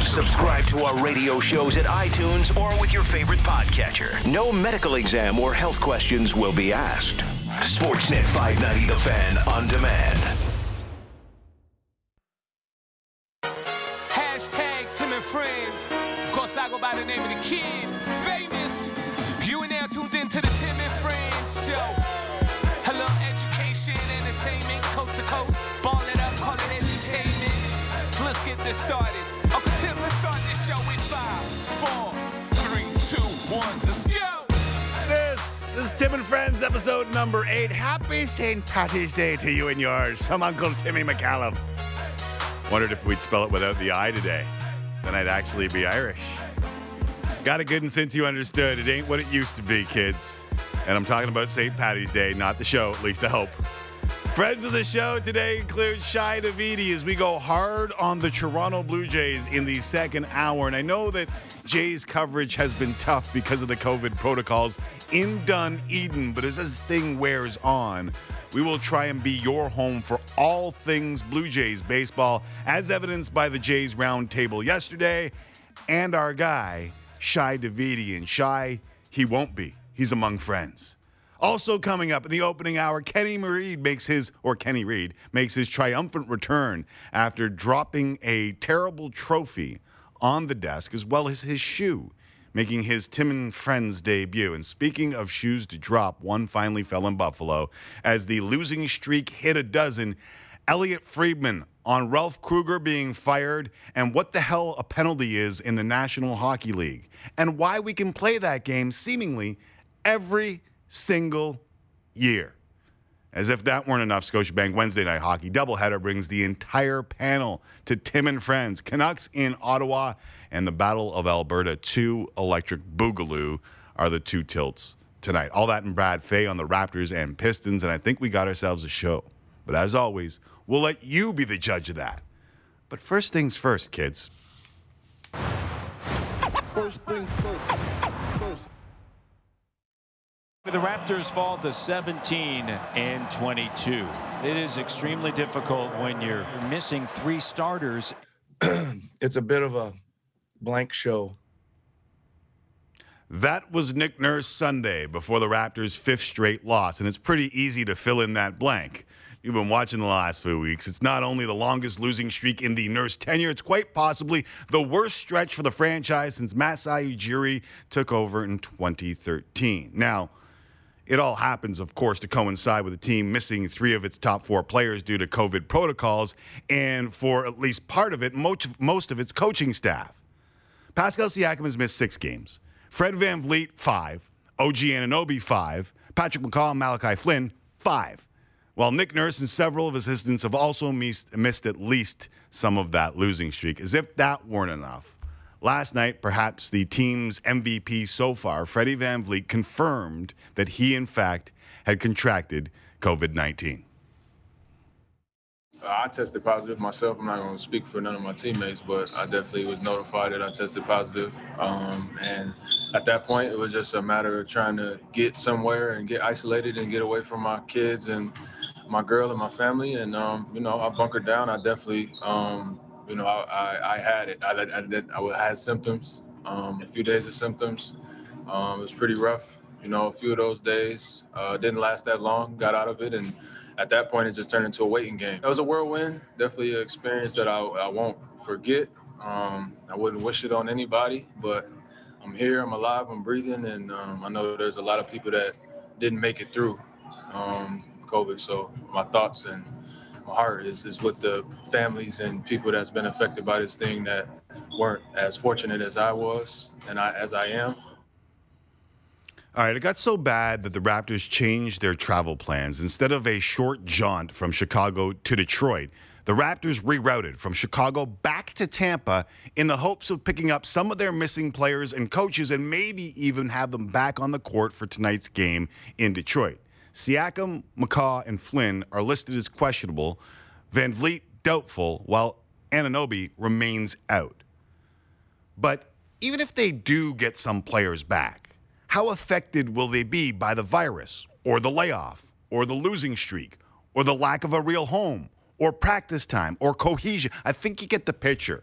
Subscribe to our radio shows at iTunes or with your favorite podcatcher. No medical exam or health questions will be asked. Sportsnet 590 The Fan on demand. Hashtag Tim and Friends. Of course, I go by the name of the kid. Famous. You and now tuned into the Tim and Friends show. Hello, education, entertainment, coast to coast. Ball it up, call it entertainment. Let's get this started. Uncle Tim, let's start this show in 5, 4, 3, 2, 1. Let's go. This is Tim and Friends, episode number 8. Happy St. Patty's Day to you and yours from Uncle Timmy McAuliffe. Wondered if we'd spell it without the I today. Then I'd actually be Irish. Got it good, and since you understood, it ain't what it used to be, kids. And I'm talking about St. Patty's Day, not the show, at least I hope. Friends of the show today include Shi Davidi as we go hard on the Toronto Blue Jays in the second hour. And I know that Jays coverage has been tough because of the COVID protocols in Dunedin, but as this thing wears on, we will try and be your home for all things Blue Jays baseball, as evidenced by the Jays roundtable yesterday and our guy, Shi Davidi. And Shi, he won't be. He's among friends. Also coming up in the opening hour, Kenny Reid makes his triumphant return after dropping a terrible trophy on the desk, as well as his shoe, making his Tim and Friends debut. And speaking of shoes to drop, one finally fell in Buffalo as the losing streak hit a dozen. Elliot Friedman on Ralph Kruger being fired, and what the hell a penalty is in the National Hockey League, and why we can play that game seemingly every single year. As if that weren't enough, Scotiabank Wednesday Night Hockey doubleheader brings the entire panel to Tim and Friends. Canucks in Ottawa and the Battle of Alberta 2 Electric Boogaloo are the two tilts tonight. All that and Brad Fay on the Raptors and Pistons, and I think we got ourselves a show. But as always, we'll let you be the judge of that. But first things first, kids. First things first. The Raptors fall to 17-22. It is extremely difficult when you're missing 3 starters. It's a bit of a blank show. That was Nick Nurse Sunday before the Raptors' 5th straight loss, and it's pretty easy to fill in that blank. You've been watching the last few weeks. It's not only the longest losing streak in the Nurse tenure, it's quite possibly the worst stretch for the franchise since Masai Ujiri took over in 2013. Now, it all happens, of course, to coincide with the team missing 3 of its top 4 players due to COVID protocols, and for at least part of it, most of its coaching staff. Pascal Siakam has missed 6 games. Fred VanVleet, 5. OG Anunoby, 5. Patrick McCaw and Malachi Flynn, 5. While Nick Nurse and several of his assistants have also missed at least some of that losing streak. As if that weren't enough, last night, perhaps the team's MVP so far, Freddie VanVleet, confirmed that he, in fact, had contracted COVID-19. I tested positive myself. I'm not going to speak for none of my teammates, but I definitely was notified that I tested positive. And at that point, it was just a matter of trying to get somewhere and get isolated and get away from my kids and my girl and my family. And, I bunkered down. I definitely, I had it. I had symptoms, a few days of symptoms. It was pretty rough. A few of those days didn't last that long, got out of it. And at that point, it just turned into a waiting game. It was a whirlwind, definitely an experience that I won't forget. I wouldn't wish it on anybody, but I'm here, I'm alive, I'm breathing, and I know there's a lot of people that didn't make it through COVID. So my thoughts and my heart is with the families and people that's been affected by this thing that weren't as fortunate as I was and as I am. All right, it got so bad that the Raptors changed their travel plans. Instead of a short jaunt from Chicago to Detroit, the Raptors rerouted from Chicago back to Tampa in the hopes of picking up some of their missing players and coaches and maybe even have them back on the court for tonight's game in Detroit. Siakam, McCaw, and Flynn are listed as questionable. VanVleet, doubtful, while Anunoby remains out. But even if they do get some players back, how affected will they be by the virus, or the layoff, or the losing streak, or the lack of a real home, or practice time, or cohesion? I think you get the picture.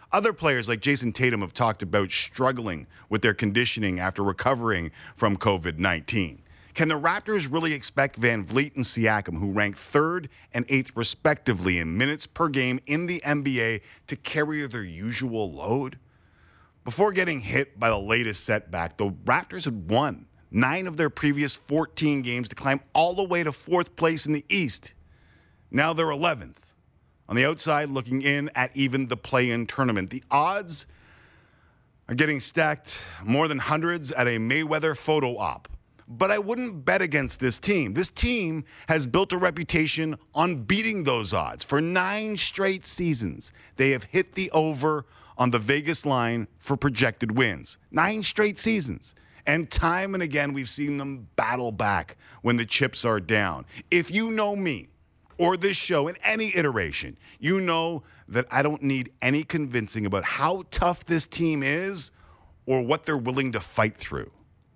Other players like Jason Tatum have talked about struggling with their conditioning after recovering from COVID-19. Can the Raptors really expect Van Vliet and Siakam, who rank 3rd and 8th respectively in minutes per game in the NBA, to carry their usual load? Before getting hit by the latest setback, the Raptors had won 9 of their previous 14 games to climb all the way to 4th place in the East. Now they're 11th. On the outside, looking in at even the play-in tournament. The odds are getting stacked more than hundreds at a Mayweather photo op. But I wouldn't bet against this team. This team has built a reputation on beating those odds. For 9 straight seasons, they have hit the over on the Vegas line for projected wins. 9 straight seasons. And time and again, we've seen them battle back when the chips are down. If you know me, or this show in any iteration, you know that I don't need any convincing about how tough this team is or what they're willing to fight through.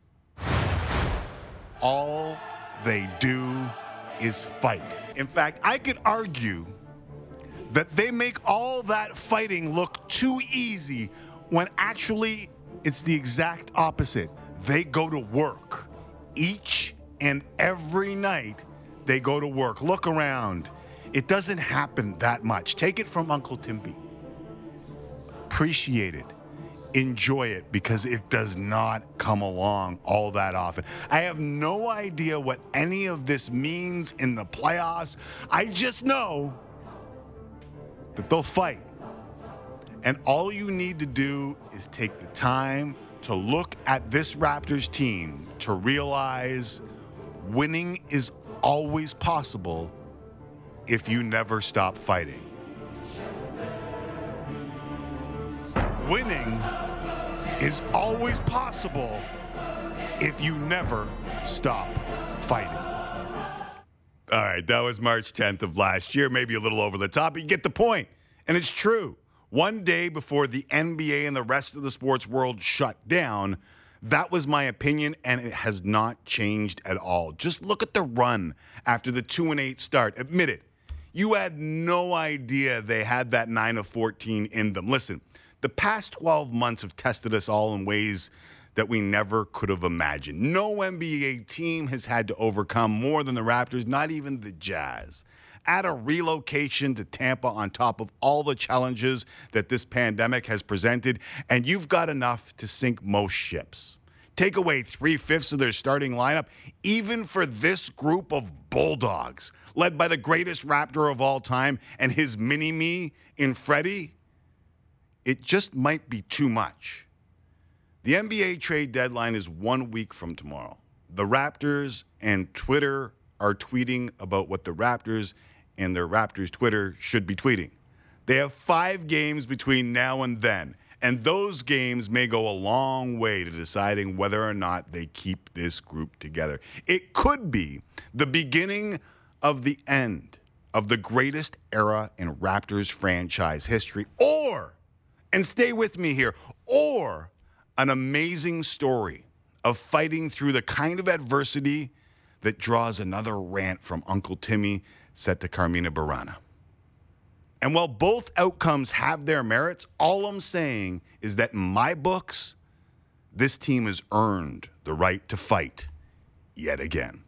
All they do is fight. In fact, I could argue that they make all that fighting look too easy when actually it's the exact opposite. They go to work each and every night. They go to work. Look around. It doesn't happen that much. Take it from Uncle Timpy. Appreciate it. Enjoy it, because it does not come along all that often. I have no idea what any of this means in the playoffs. I just know that they'll fight. And all you need to do is take the time to look at this Raptors team to realize winning is always possible if you never stop fighting. Winning is always possible if you never stop fighting. All right, that was March 10th of last year, maybe a little over the top, but you get the point. And it's true. One day before the NBA and the rest of the sports world shut down, that was my opinion, and it has not changed at all. Just look at the run after the 2-8 start. Admit it. You had no idea they had that 9 of 14 in them. Listen, the past 12 months have tested us all in ways that we never could have imagined. No NBA team has had to overcome more than the Raptors, not even the Jazz. Add a relocation to Tampa on top of all the challenges that this pandemic has presented, and you've got enough to sink most ships. Take away 3/5 of their starting lineup, even for this group of Bulldogs, led by the greatest Raptor of all time and his mini-me in Freddie. It just might be too much. The NBA trade deadline is 1 week from tomorrow. The Raptors and Twitter are tweeting about what the Raptors and their Raptors Twitter should be tweeting. They have 5 games between now and then, and those games may go a long way to deciding whether or not they keep this group together. It could be the beginning of the end of the greatest era in Raptors franchise history, or, and stay with me here, or an amazing story of fighting through the kind of adversity that draws another rant from Uncle Timmy set to Carmina Burana. And while both outcomes have their merits, all I'm saying is that in my books, this team has earned the right to fight yet again.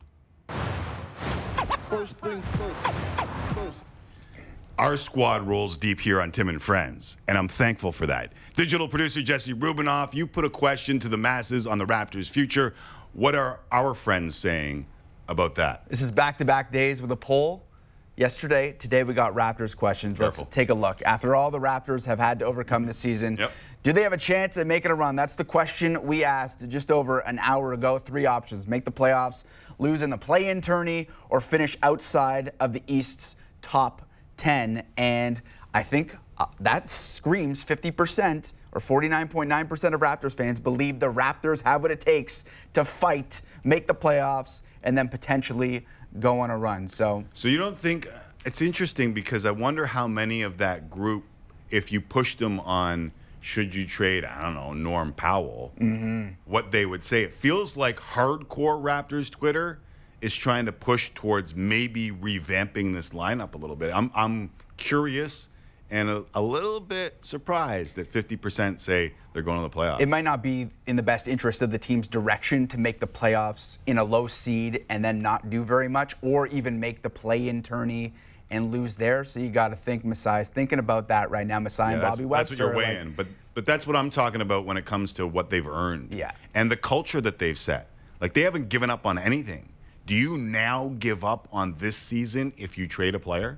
First things first. Our squad rolls deep here on Tim and Friends, and I'm thankful for that. Digital producer Jesse Rubinoff, you put a question to the masses on the Raptors' future. What are our friends saying about that? This is back-to-back days with a poll. Yesterday, today we got Raptors questions. Careful. Let's take a look. After all the Raptors have had to overcome this season, do they have a chance at making a run? That's the question we asked just over an hour ago. 3 options: make the playoffs, lose in the play-in tourney, or finish outside of the East's top 10. And I think that screams 50%, or 49.9% of Raptors fans believe the Raptors have what it takes to fight, make the playoffs, and then potentially go on a run. So you don't think it's interesting, because I wonder how many of that group, if you pushed them on should you trade, I don't know, Norm Powell, what they would say. It feels like hardcore Raptors Twitter is trying to push towards maybe revamping this lineup a little bit. I'm curious and a little bit surprised that 50% say they're going to the playoffs. It might not be in the best interest of the team's direction to make the playoffs in a low seed and then not do very much, or even make the play-in tourney and lose there. So you got to think Masai's thinking about that right now. Masai and Bobby Webster. That's what you're weighing. But that's what I'm talking about when it comes to what they've earned. Yeah. And the culture that they've set. Like, they haven't given up on anything. Do you now give up on this season if you trade a player?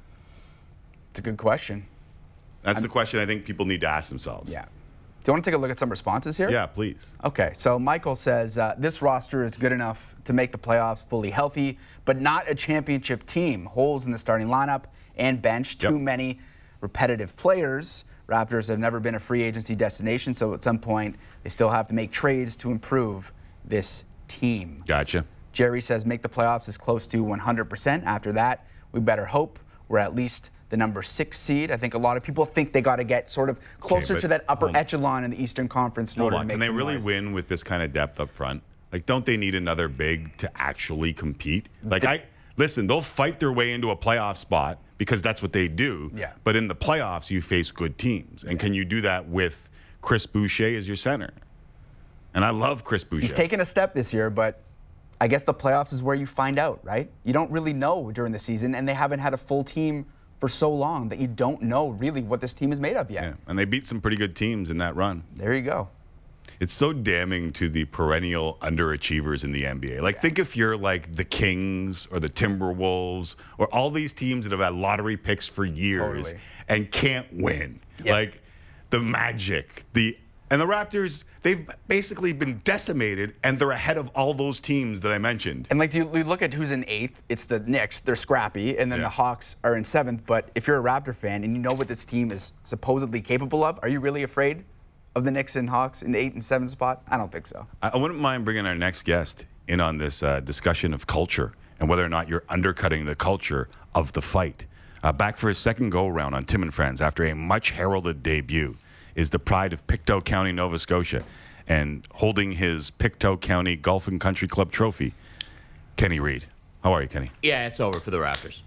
It's a good question. That's the question I think people need to ask themselves. Yeah. Do you want to take a look at some responses here? Yeah, please. Okay, so Michael says, this roster is good enough to make the playoffs fully healthy, but not a championship team. Holes in the starting lineup and bench, too many repetitive players. Raptors have never been a free agency destination, so at some point they still have to make trades to improve this team. Gotcha. Jerry says make the playoffs as close to 100%. After that, we better hope we're at least the number 6 seed. I think a lot of people think they got to get sort of closer to that upper echelon in the Eastern Conference in order to make Can they some really noise. win with this kind of depth up front? Like, don't they need another big to actually compete? Like, listen, they'll fight their way into a playoff spot because that's what they do. Yeah. But in the playoffs, you face good teams. And can you do that with Chris Boucher as your center? And I love Chris Boucher. He's taken a step this year, but I guess the playoffs is where you find out, right? You don't really know during the season, and they haven't had a full team for so long that you don't know really what this team is made of yet. Yeah, and they beat some pretty good teams in that run. There you go. It's so damning to the perennial underachievers in the NBA. Like, think if you're like the Kings or the Timberwolves or all these teams that have had lottery picks for years and can't win. Yeah. Like the Magic, and the Raptors, they've basically been decimated, and they're ahead of all those teams that I mentioned. And like, you look at who's in 8th, it's the Knicks, they're scrappy, and then the Hawks are in 7th. But if you're a Raptor fan and you know what this team is supposedly capable of, are you really afraid of the Knicks and Hawks in the 8th and 7th spot? I don't think so. I wouldn't mind bringing our next guest in on this discussion of culture and whether or not you're undercutting the culture of the fight. Back for his second go-around on Tim and Friends after a much-heralded debut is the pride of Pictou County, Nova Scotia, and holding his Pictou County Golf and Country Club trophy, Kenny Reed. How are you, Kenny? Yeah, it's over for the Raptors.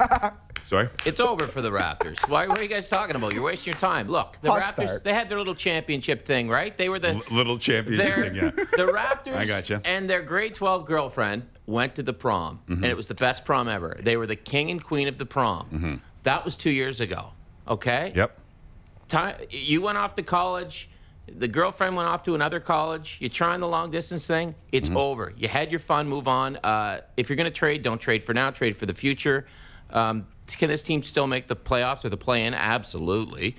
Sorry? It's over for the Raptors. What are you guys talking about? You're wasting your time. Look, the Raptors, they had their little championship thing, right? They were the little championship thing, yeah. The Raptors I gotcha. And their grade 12 girlfriend went to the prom, and it was the best prom ever. They were the king and queen of the prom. That was 2 years ago, okay? Yep. You went off to college. The girlfriend went off to another college. You're trying the long distance thing. It's over. You had your fun. Move on. If you're going to trade, don't trade for now. Trade for the future. Can this team still make the playoffs or the play-in? Absolutely.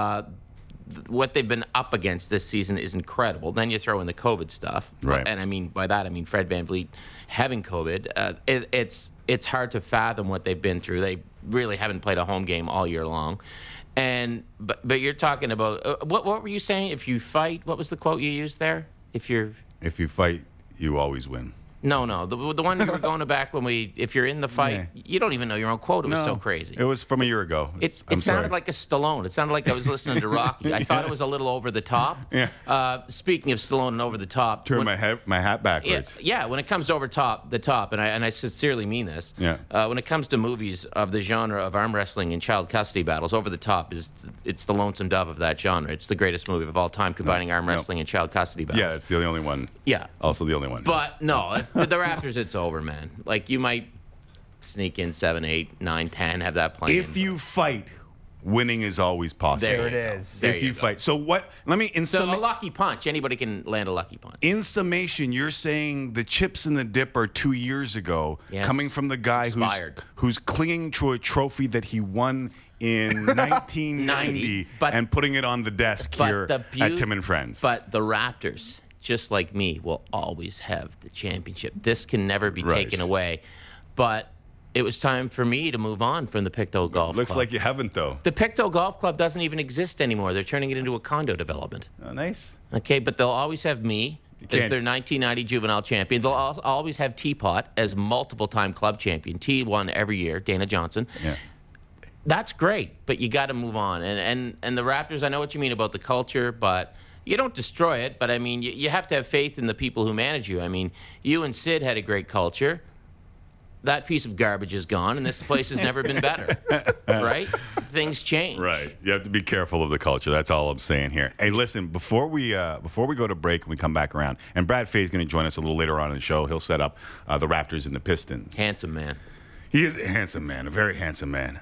What they've been up against this season is incredible. Then you throw in the COVID stuff. Right. And I mean, by that, I mean Fred VanVleet having COVID. It's hard to fathom what they've been through. They really haven't played a home game all year long. But you're talking about what were you saying? If you fight, what was the quote you used there? If you fight, you always win. No, the one you were going back when if you're in the fight, you don't even know your own quote. It was so crazy. It was from a year ago. It sounded like a Stallone. It sounded like I was listening to Rocky. I thought it was a little over the top. Yeah. Speaking of Stallone and over the top, turn my hat backwards. Yeah. When it comes to the top, and I sincerely mean this. Yeah. When it comes to movies of the genre of arm wrestling and child custody battles, Over the Top it's the lonesome dove of that genre. It's the greatest movie of all time, combining arm wrestling and child custody battles. Yeah, it's the only one. Yeah. Also the only one. But no, the Raptors, it's over, man. Like, you might sneak in 7, 8, 9, 10, have that plan. If you fight, winning is always possible. There it is. If you fight. So what? Let me a lucky punch. Anybody can land a lucky punch. In summation, you're saying the chips in the dip are 2 years ago, coming from the guy who's clinging to a trophy that he won in 1990 and putting it on the desk here at Tim and Friends. But the Raptors, just like me, will always have the championship. This can never be taken away. But it was time for me to move on from the Pictou Golf Club. Looks like you haven't, though. The Pictou Golf Club doesn't even exist anymore. They're turning it into a condo development. Oh, nice. Okay, but they'll always have me as their 1990 juvenile champion. They'll always have Teapot as multiple-time club champion. T won every year, Dana Johnson. Yeah. That's great, but you got to move on. And the Raptors, I know what you mean about the culture, but you don't destroy it. But, I mean, you have to have faith in the people who manage you. I mean, you and Sid had a great culture. that piece of garbage is gone, and this place has never been better, right? Things change. Right. You have to be careful of the culture. That's all I'm saying here. Hey, listen, before we go to break and we come back around, and Brad Fay's going to join us a little later on in the show. He'll set up the Raptors and the Pistons. Handsome man. He is a handsome man, a very handsome man.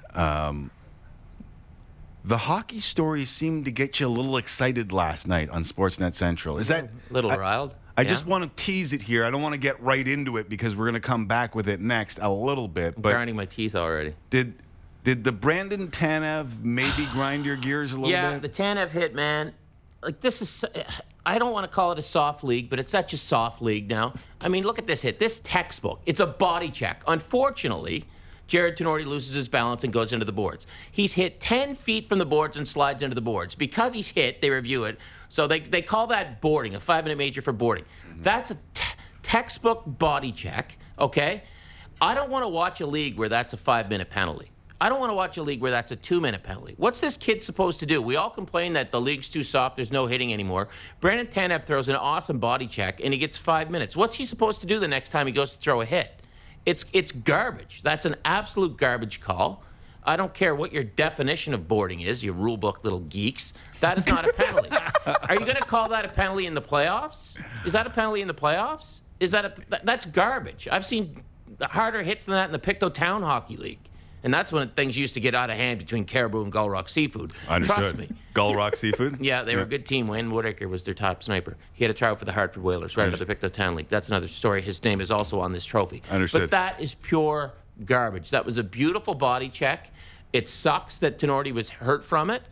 The hockey stories seemed to get you a little excited last night on Sportsnet Central. Is that a little riled? I just want to tease it here. I don't want to get right into it because we're going to come back with it next a little bit. I'm grinding my teeth already. Did the Brandon Tanev maybe grind your gears a little bit? Yeah, the Tanev hit, man. Like, this is, I don't want to call it a soft league, but it's such a soft league now. I mean, look at this hit. This textbook, it's a body check. Unfortunately, Jared Tenorti loses his balance and goes into the boards. He's hit 10 feet from the boards and slides into the boards. Because he's hit, they review it. So they call that boarding, a 5-minute major for boarding. That's a textbook body check, okay? I don't want to watch a league where that's a 5-minute penalty. I don't want to watch a league where that's a 2-minute penalty. What's this kid supposed to do? We all complain that the league's too soft, there's no hitting anymore. Brandon Tanev throws an awesome body check, and he gets 5 minutes. What's he supposed to do the next time he goes to throw a hit? It's garbage. That's an absolute garbage call. I don't care what your definition of boarding is, you rule book little geeks. That is not a penalty. Are you going to call that a penalty in the playoffs? Is that a penalty in the playoffs? That's garbage. I've seen harder hits than that in the Pictou Town Hockey League. And that's when things used to get out of hand between Caribou and Gull Rock Seafood. Understood. Trust me. Gull Rock Seafood? Yeah, they were a good team. Wayne Woodacre was their top sniper. He had a tryout for the Hartford Whalers right out of the Pictou Town League. That's another story. His name is also on this trophy. Understood. But that is pure garbage. That was a beautiful body check. It sucks that Tenorti was hurt from it.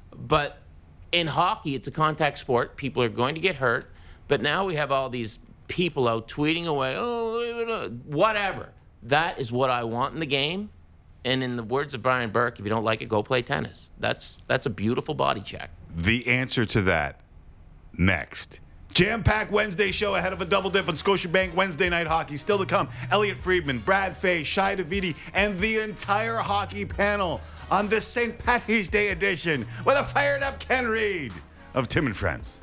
But in hockey, it's a contact sport. People are going to get hurt. But now we have all these people out tweeting away, oh, whatever. That is what I want in the game. And in the words of Brian Burke, if you don't like it, go play tennis. That's a beautiful body check. The answer to that next. Jam-packed Wednesday show ahead of a double dip on Scotiabank Wednesday night hockey. Still to come, Elliot Friedman, Brad Fay, Shai Davidi, and the entire hockey panel on this St. Patty's Day edition with a fired-up Ken Reid of Tim and Friends.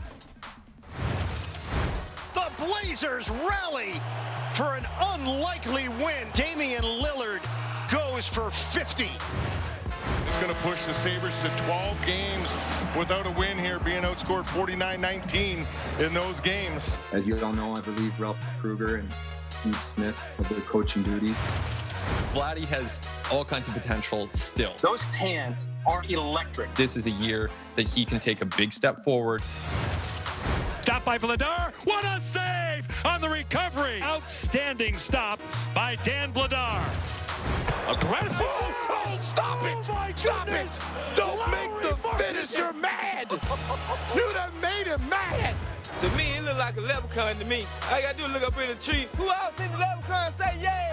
The Blazers rally for an unlikely win. Damian Lillard goes for 50. It's going to push the Sabres to 12 games without a win here, being outscored 49-19 in those games. As you all know, I believe Ralph Kruger and Steve Smith have their coaching duties. Vladdy has all kinds of potential still. Those hands are electric. This is a year that he can take a big step forward. Stop by Vladar. What a save on the recovery. Outstanding stop by Dan Vladar. Aggressive. Oh, stop it. Stop it. Don't make the finisher mad. You done made him mad. To me, it look like a leprechaun to me. All I got to do is look up in the tree. Who else seen the leprechaun say yeah?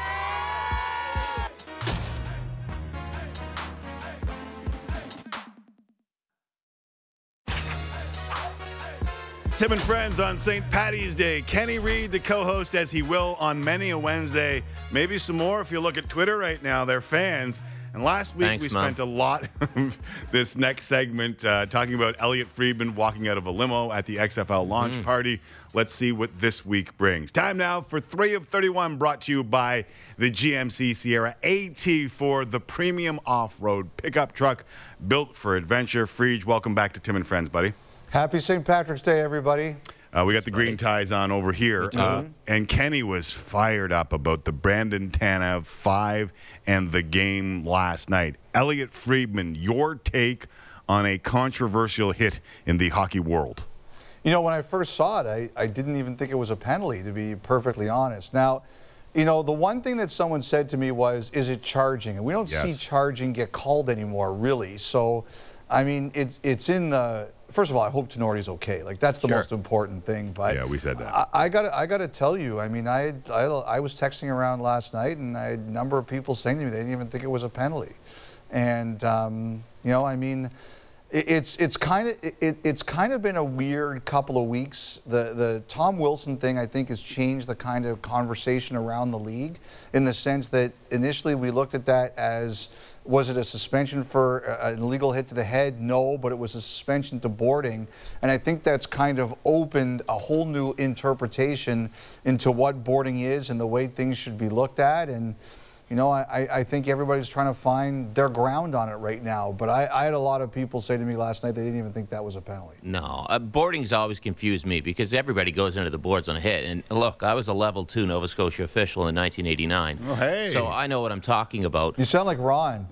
Tim and Friends on St. Patty's Day. Kenny Reid, the co-host, as he will on many a Wednesday. Maybe some more if you look at Twitter right now. They're fans. And last week we spent a lot of this next segment talking about Elliot Friedman walking out of a limo at the XFL launch party. Let's see what this week brings. Time now for 3 of 31, brought to you by the GMC Sierra AT4, the premium off-road pickup truck built for adventure. Friedge, welcome back to Tim and Friends, buddy. Happy St. Patrick's Day, everybody. We got the green ties on over here. And Kenny was fired up about the Brandon Tanev 5 and the game last night. Elliot Friedman, your take on a controversial hit in the hockey world. You know, when I first saw it, I didn't even think it was a penalty, to be perfectly honest. Now, you know, the one thing that someone said to me was, is it charging? And we don't see charging get called anymore, really. So, I mean, it's in the... First of all, I hope Tenorti's okay. Like, that's the most important thing. But yeah, we said that. I gotta tell you. I mean, I was texting around last night, and I had a number of people saying to me they didn't even think it was a penalty. And you know, I mean, It's kind of been a weird couple of weeks. The Tom Wilson thing, I think, has changed the kind of conversation around the league, in the sense that initially we looked at that as, was it a suspension for an illegal hit to the head? No, but it was a suspension to boarding. And I think that's kind of opened a whole new interpretation into what boarding is and the way things should be looked at. And you know, I think everybody's trying to find their ground on it right now. But I had a lot of people say to me last night they didn't even think that was a penalty. No, boarding's always confused me because everybody goes into the boards on a hit. And look, I was a level 2 Nova Scotia official in 1989. Oh, hey. So I know what I'm talking about. You sound like Ron.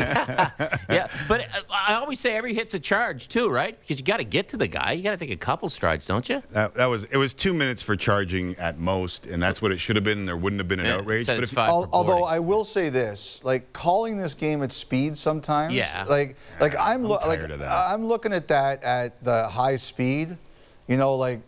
Yeah, but I always say every hit's a charge too, right? Because you got to get to the guy. You got to take a couple strides, don't you? It was 2 minutes for charging at most, and that's what it should have been. There wouldn't have been an outrage. But it's 5 for although I will say this, like calling this game at speed sometimes. Yeah. I'm looking at that at the high speed. You know, like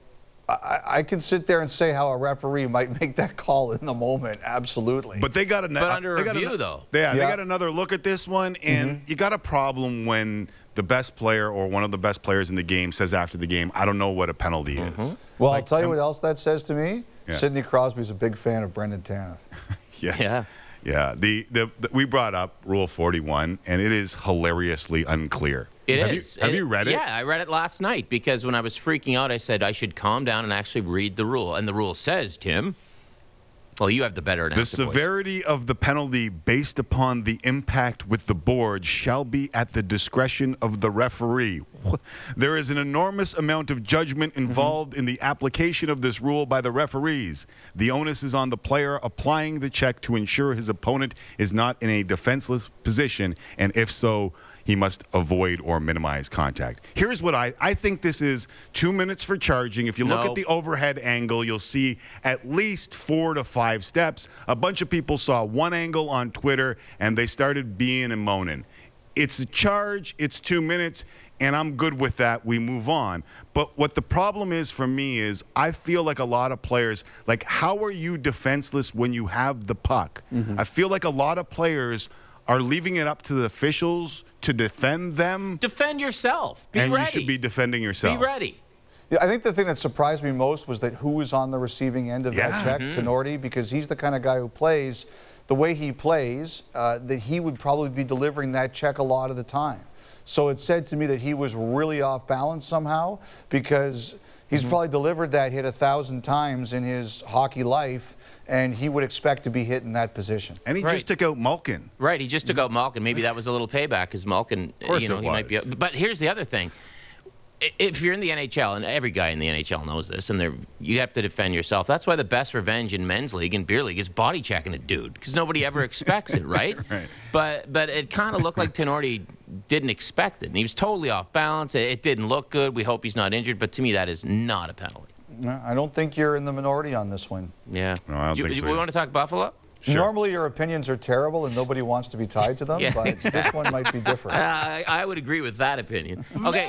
I can sit there and say how a referee might make that call in the moment. Absolutely. But they got under review though. They got another look at this one, and you got a problem when the best player or one of the best players in the game says after the game, I don't know what a penalty is. Well, I'll tell you what else that says to me. Yeah. Sidney Crosby's a big fan of Brendan Tanev. Yeah. Yeah, we brought up Rule 41, and it is hilariously unclear. Have you read it? Yeah, I read it last night because when I was freaking out, I said I should calm down and actually read the rule. And the rule says, Tim, well, you have the better answer. The severity of the penalty based upon the impact with the board shall be at the discretion of the referee. There is an enormous amount of judgment involved in the application of this rule by the referees. The onus is on the player applying the check to ensure his opponent is not in a defenseless position, and if so, he must avoid or minimize contact. Here's what I think this is 2 minutes for charging. If you look at the overhead angle, you'll see at least 4 to 5 steps. A bunch of people saw one angle on Twitter, and they started being and moaning. It's a charge. It's 2 minutes. And I'm good with that. We move on. But what the problem is for me is I feel like a lot of players, like, how are you defenseless when you have the puck? I feel like a lot of players are leaving it up to the officials to defend them. Defend yourself. Be ready. You should be defending yourself. Be ready. Yeah, I think the thing that surprised me most was that who was on the receiving end of that check, Tenorti, because he's the kind of guy who plays the way he plays, that he would probably be delivering that check a lot of the time. So it said to me that he was really off balance somehow, because he's probably delivered that hit 1,000 times in his hockey life, and he would expect to be hit in that position. And he just took out Malkin. Right, he just took out Malkin. Maybe that was a little payback, because Malkin, he might be. But here's the other thing. If you're in the NHL, and every guy in the NHL knows this, and you have to defend yourself. That's why the best revenge in men's league and beer league is body checking a dude, because nobody ever expects it, right? Right. But it kind of looked like Tenorti didn't expect it, and he was totally off balance. It didn't look good. We hope he's not injured, but to me that is not a penalty. I don't think you're in the minority on this one. Yeah. No, I don't think so. We want to talk Buffalo? Sure. Normally your opinions are terrible and nobody wants to be tied to them, but this one might be different. I would agree with that opinion. Okay.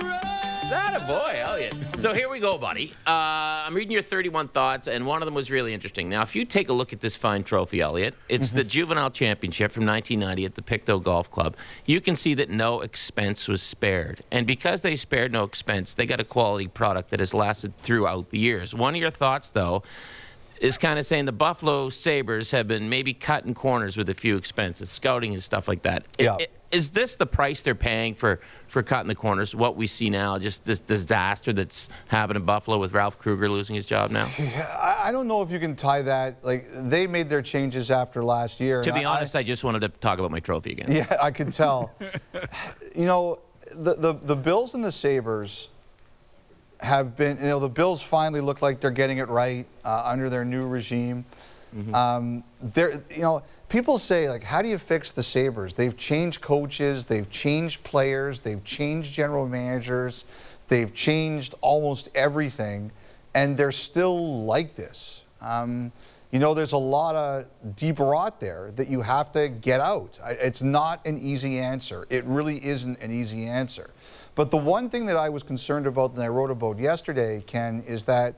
That a boy, oh yeah. So here we go, buddy. I'm reading your 31 thoughts, and one of them was really interesting. Now, if you take a look at this fine trophy, Elliot, it's the Juvenile Championship from 1990 at the Pictou Golf Club. You can see that no expense was spared. And because they spared no expense, they got a quality product that has lasted throughout the years. One of your thoughts, though, is kind of saying the Buffalo Sabres have been maybe cutting corners with a few expenses, scouting and stuff like that. Yeah. Is this the price they're paying for cutting the corners, what we see now, just this disaster that's happened in Buffalo with Ralph Kruger losing his job now? I don't know if you can tie that. Like, they made their changes after last year. To be honest, I just wanted to talk about my trophy again. Yeah, I could tell. You know, the Bills and the Sabres have been, the Bills finally look like they're getting it right under their new regime. People say, like, how do you fix the Sabres? They've changed coaches, they've changed players, they've changed general managers, they've changed almost everything, and they're still like this. There's a lot of deep rot there that you have to get out. It's not an easy answer. It really isn't an easy answer. But the one thing that I was concerned about and I wrote about yesterday, Ken, is that,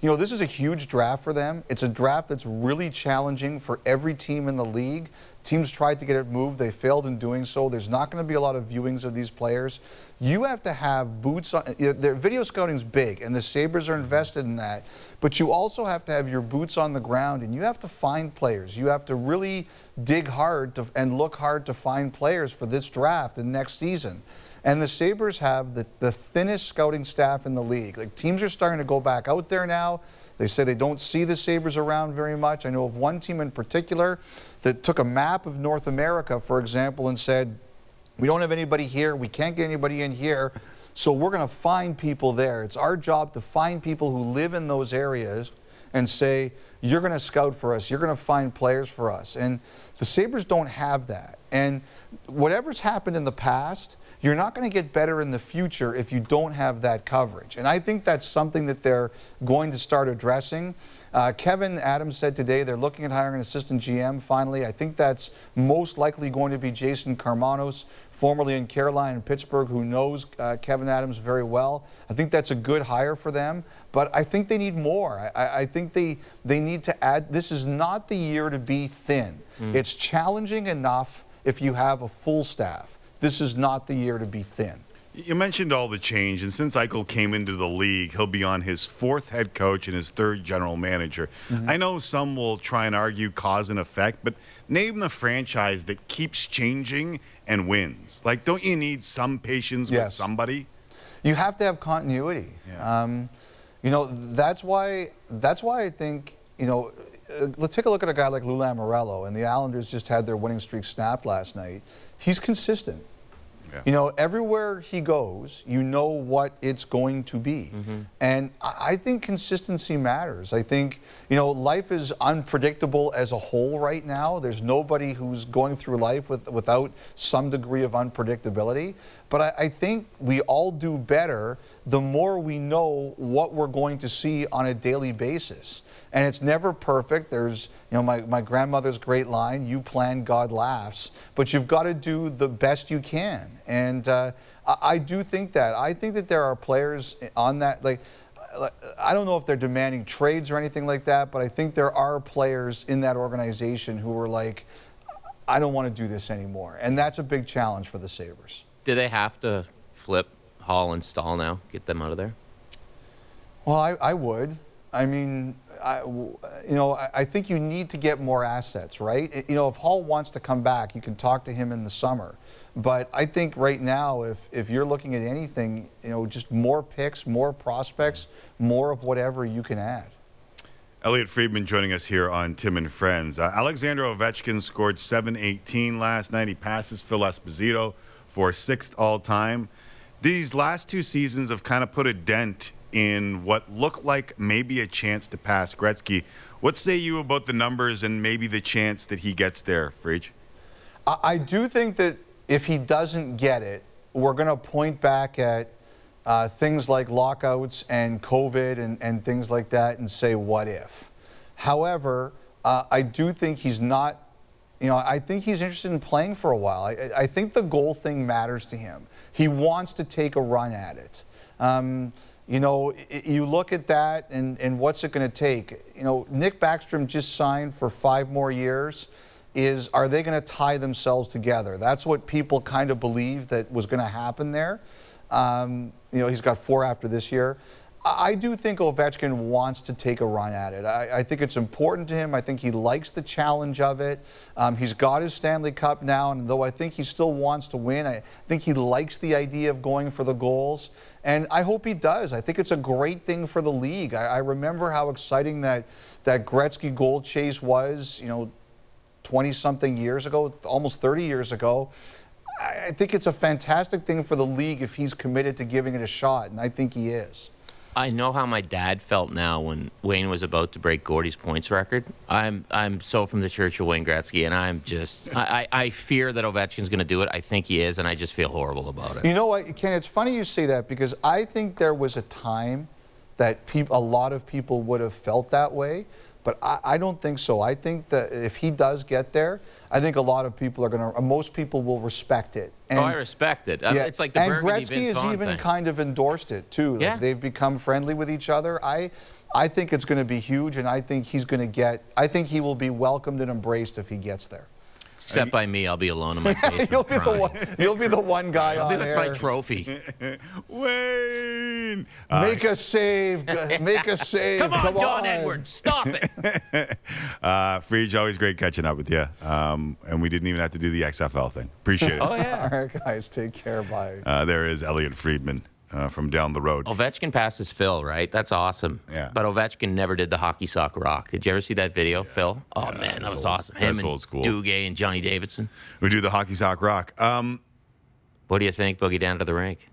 you know, this is a huge draft for them. It's a draft that's really challenging for every team in the league. Teams tried to get it moved. They failed in doing so. There's not going to be a lot of viewings of these players. You have to have boots on. Their video scouting's big, and the Sabres are invested in that. But you also have to have your boots on the ground, and you have to find players. You have to really dig hard and look hard to find players for this draft and next season. And the Sabres have the thinnest scouting staff in the league. Like, teams are starting to go back out there now. They say they don't see the Sabres around very much. I know of one team in particular that took a map of North America, for example, and said, we don't have anybody here. We can't get anybody in here. So we're going to find people there. It's our job to find people who live in those areas and say, you're going to scout for us. You're going to find players for us. And the Sabres don't have that. And whatever's happened in the past, you're not going to get better in the future if you don't have that coverage. And I think that's something that they're going to start addressing. Kevin Adams said today they're looking at hiring an assistant GM finally. I think that's most likely going to be Jason Karmanos, formerly in Carolina and Pittsburgh, who knows Kevin Adams very well. I think that's a good hire for them, but I think they need more. I think they need to add. This is not the year to be thin. It's challenging enough if you have a full staff. This is not the year to be thin. You mentioned all the change, and since Eichel came into the league, he'll be on his 4th head coach and his 3rd general manager. I know some will try and argue cause and effect, but name the franchise that keeps changing and wins. Like, don't you need some patience with somebody? You have to have continuity. Yeah. You know, that's why I think, you know, let's take a look at a guy like Lou Lamoriello, and the Islanders just had their winning streak snapped last night. He's consistent. Yeah. You know, everywhere he goes, you know what it's going to be. And I think consistency matters. I think, you know, life is unpredictable as a whole right now. There's nobody who's going through life without some degree of unpredictability. But I think we all do better the more we know what we're going to see on a daily basis. And it's never perfect. There's, you know, my grandmother's great line, you plan, God laughs. But you've got to do the best you can. And I do think that. I think that there are players on that, like, I don't know if they're demanding trades or anything like that, but I think there are players in that organization who are like, I don't want to do this anymore. And that's a big challenge for the Sabres. Do they have to flip Hall and Stahl now, get them out of there? Well, I would. I mean, you know, I think you need to get more assets, right? You know, if Hall wants to come back, you can talk to him in the summer. But I think right now, if you're looking at anything, you know, just more picks, more prospects, more of whatever you can add. Elliot Friedman joining us here on Tim and Friends. Alexander Ovechkin scored .718 last night. He passes Phil Esposito for 6th all-time. These last 2 seasons have kind of put a dent in what looked like maybe a chance to pass Gretzky. What say you about the numbers and maybe the chance that he gets there, Friedge? I do think that if he doesn't get it, we're going to point back at things like lockouts and COVID and things like that and say, what if? However, I do think he's not, you know, I think he's interested in playing for a while. I think the goal thing matters to him. He wants to take a run at it. You know, you look at that and what's it going to take? You know, Nick Backstrom just signed for 5 more years. Are they going to tie themselves together? That's what people kind of believe that was going to happen there. You know, he's got 4 after this year. I do think Ovechkin wants to take a run at it. I think it's important to him. I think he likes the challenge of it. He's got his Stanley Cup now, and though I think he still wants to win, I think he likes the idea of going for the goals, and I hope he does. I think it's a great thing for the league. I remember how exciting that Gretzky goal chase was, you know, 20-something years ago, almost 30 years ago. I think it's a fantastic thing for the league if he's committed to giving it a shot, and I think he is. I know how my dad felt now when Wayne was about to break Gordy's points record. I'm so from the church of Wayne Gretzky, and I'm just I fear that Ovechkin's going to do it. I think he is, and I just feel horrible about it. You know what, Ken? It's funny you say that because I think there was a time that a lot of people would have felt that way. But I don't think so. I think that if he does get there, I think a lot of people are going to, most people will respect it. And, I respect it. Yeah, It's like the and Burgundy Gretzky Vince has Vaughn even thing. kind of endorsed it too. Like, Yeah. they've become friendly with each other. I think it's going to be huge, and I think he's going to get. I think he will be welcomed and embraced if he gets there. Except by me, I'll be alone in my basement. You'll be the one. You'll be the one guy I'll on be with air. my trophy. Wayne! Make a save. Make a save. Come on, Don on. Edwards, stop it. Frege, always great catching up with you. And we didn't even have to do the XFL thing. Appreciate it. Oh, yeah. All right, guys. Take care. Bye. There is Elliot Friedman from down the road. Ovechkin passes Phil, right? That's awesome. Yeah. But Ovechkin never did the hockey sock rock. Did you ever see that video, Phil? Oh, man, that was awesome. Him That's and old school. Duguay and Johnny Davidson. We do the hockey sock rock. What do you think, Boogie, down to the rink?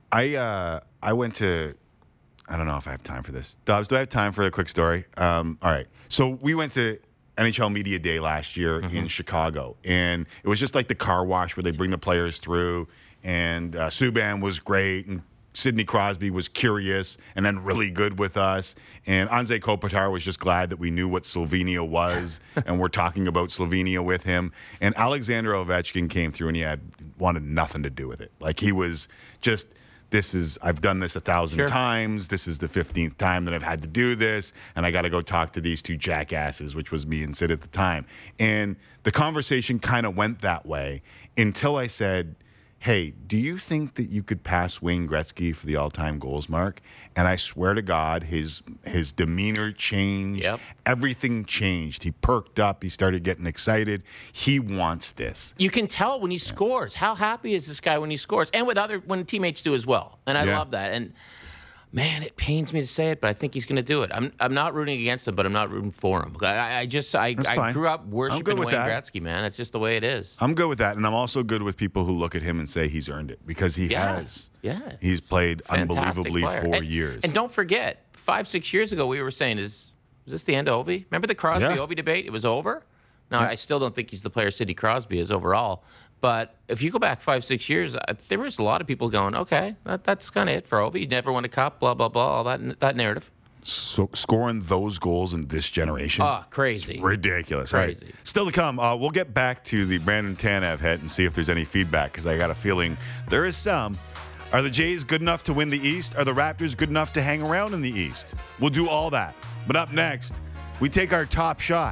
I went to, I don't know if I have time for this. Dobbs, do I have time for a quick story? All right. So we went to NHL Media Day last year in Chicago, and it was just like the car wash where they bring the players through, and Subban was great, and Sidney Crosby was curious and then really good with us. And Anze Kopitar was just glad that we knew what Slovenia was and we're talking about Slovenia with him. And Alexander Ovechkin came through and he wanted nothing to do with it. Like he was just, I've done this 1,000 times. This is the 15th time that I've had to do this. And I got to go talk to these two jackasses, which was me and Sid at the time. And the conversation kind of went that way until I said, hey, do you think that you could pass Wayne Gretzky for the all-time goals mark? And I swear to God, his demeanor changed. Yep. Everything changed. He perked up. He started getting excited. He wants this. You can tell when he scores. How happy is this guy when he scores? And when teammates do as well. And I love that. And man, it pains me to say it, but I think he's going to do it. I'm not rooting against him, but I'm not rooting for him. I grew up worshiping Wayne Gretzky, man. It's just the way it is. I'm good with that, and I'm also good with people who look at him and say he's earned it because he has. Yeah. He's played Fantastic unbelievably player. 4 years. And don't forget, 5-6 years ago, we were saying, is this the end of Ovi? Remember the Crosby-Ovi debate? It was over? Now, I still don't think he's the player Sidney Crosby is overall. But if you go back 5-6 years, there was a lot of people going, okay, that's kind of it for Ovi. He never won a cup, blah, blah, blah, all that narrative. So scoring those goals in this generation. Oh, crazy. It's ridiculous. Crazy. All right. Still to come, we'll get back to the Brandon Tanev hit and see if there's any feedback because I got a feeling there is some. Are the Jays good enough to win the East? Are the Raptors good enough to hang around in the East? We'll do all that. But up next, we take our top shot.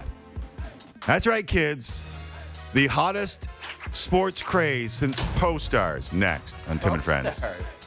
That's right, kids. The hottest sports craze since ProStars. Next on Tim and Friends.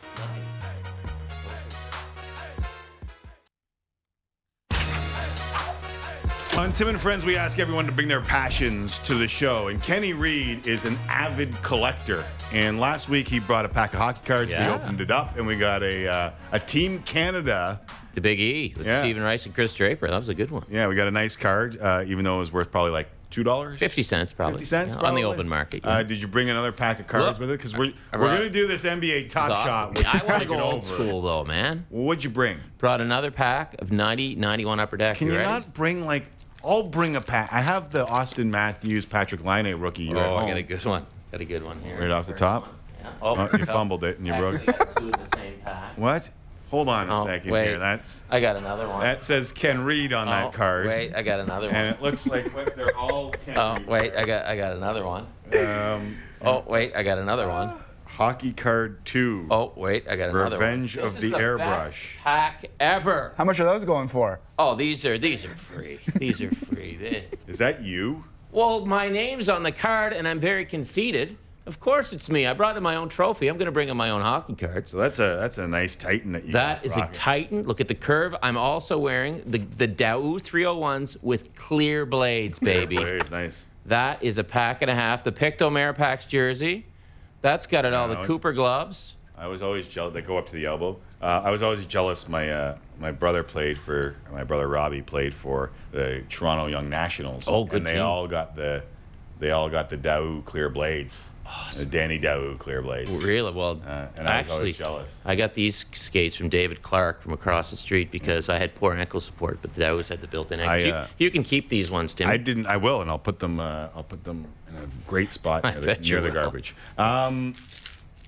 On Tim and Friends, we ask everyone to bring their passions to the show. And Kenny Reed is an avid collector. And last week, he brought a pack of hockey cards. Yeah. We opened it up, and we got a Team Canada. The Big E with Stephen Rice and Chris Draper. That was a good one. Yeah, we got a nice card, even though it was worth probably like $2? 50 cents probably. 50 cents on the open market. Did you bring another pack of cards with it? Because we're going to do this NBA Top Shot. Which I want to go old school, though, man. Well, what'd you bring? Brought another pack of 90, 91 Upper Deck. Can you not bring, like, I'll bring a pack. I have the Austin Matthews, Patrick Laine rookie here at home. I got a good one. Got a good one here. Right off the top? Yeah. Oh, you fumbled it and you broke it. Got two in the same pack. What? Hold on a second wait. here. I got another one. That says Ken Reed on that card. Wait, I got another one. And it looks like they're all Ken Reed. Wait, I got another one. Wait, I got another one. Hockey card 2. Oh, wait, I got another Revenge one. of the Airbrush. Best pack ever. How much are those going for? Oh, these are free. These are free. Is that you? Well, my name's on the card, and I'm very conceited. Of course it's me. I brought in my own trophy. I'm going to bring in my own hockey cards. So that's a nice Titan that you That is a Titan. Look at the curve. I'm also wearing the Daewoo 301s with clear blades, baby. Clear blades, nice. That is a pack and a half. The Picto Maripax jersey. That's got it all. The Cooper gloves. I was always jealous. They go up to the elbow. I was always jealous. My brother Robbie played for the Toronto Young Nationals. Oh, good And they team. all got the Daewoo clear blades. Awesome. The Danny Daewoo clear blades. Really? Well, and I was always jealous. I got these skates from David Clark from across the street because I had poor ankle support, but they always had the built-in ankle. You can keep these ones, Tim. I will, and I'll put them in a great spot near the garbage.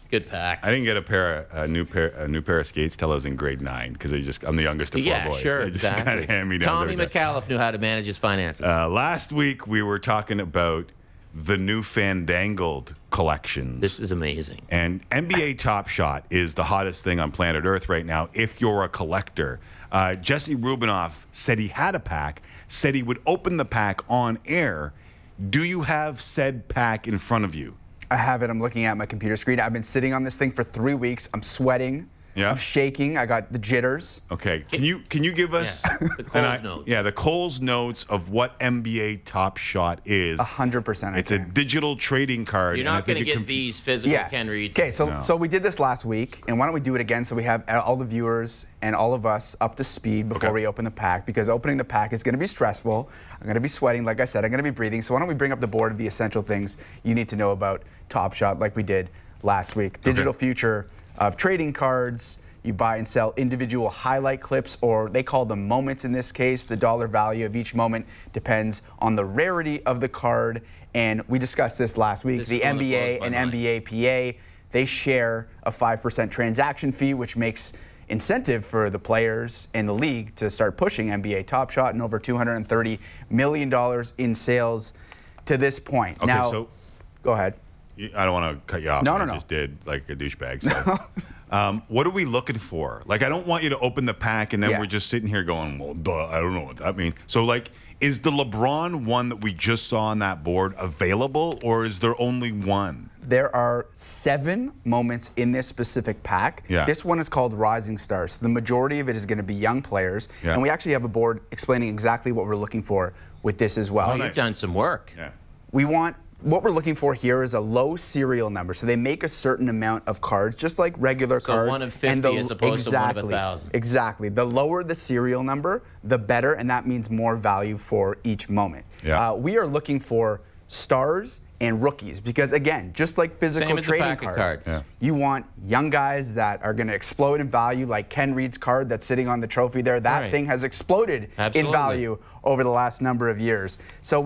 Good pack. I didn't get a new pair of skates till I was in grade 9 because I'm the youngest of 4 boys. Sure, I just got hand-me-downs Tommy every day. McAuliffe knew how to manage his finances. Last week we were talking about the new Fandangled collections. This is amazing. And NBA Top Shot is the hottest thing on planet Earth right now if you're a collector. Jesse Rubinoff said he had a pack, said he would open the pack on air. Do you have said pack in front of you? I have it. I'm looking at my computer screen. I've been sitting on this thing for 3 weeks. I'm sweating. Yeah. I'm shaking. I got the jitters. Okay. Can you give us the Coles notes? Yeah, the Coles notes of what NBA Top Shot is. 100%. It's a digital trading card. You're not going to get these physical Ken Reeds. Okay, so we did this last week, and why don't we do it again so we have all the viewers and all of us up to speed before we open the pack, because opening the pack is going to be stressful. I'm going to be sweating, like I said. I'm going to be breathing. So why don't we bring up the board of the essential things you need to know about Top Shot like we did last week. Digital future of trading cards. You buy and sell individual highlight clips, or they call them moments in this case. The dollar value of each moment depends on the rarity of the card. And we discussed this last week. The NBA and NBA PA, they share a 5% transaction fee, which makes incentive for the players in the league to start pushing NBA Top Shot, and over $230 million in sales to this point. Okay, now, so go ahead. I don't want to cut you off. No. I just did like a douchebag. So. What are we looking for? Like, I don't want you to open the pack and then we're just sitting here going, well, duh, I don't know what that means. So, like, is the LeBron one that we just saw on that board available, or is there only one? There are 7 moments in this specific pack. Yeah. This one is called Rising Stars. So the majority of it is going to be young players. Yeah. And we actually have a board explaining exactly what we're looking for with this as well. Oh, you've done some work. Yeah. What we're looking for here is a low serial number. So they make a certain amount of cards, just like regular cards. So 1 of 50 as opposed to 1 of 1,000. Exactly. The lower the serial number, the better, and that means more value for each moment. Yeah. We are looking for stars and rookies because, again, just like physical Same as a trading pack of cards. you want young guys that are going to explode in value, like Ken Reed's card that's sitting on the trophy there. That thing has exploded in value over the last number of years. So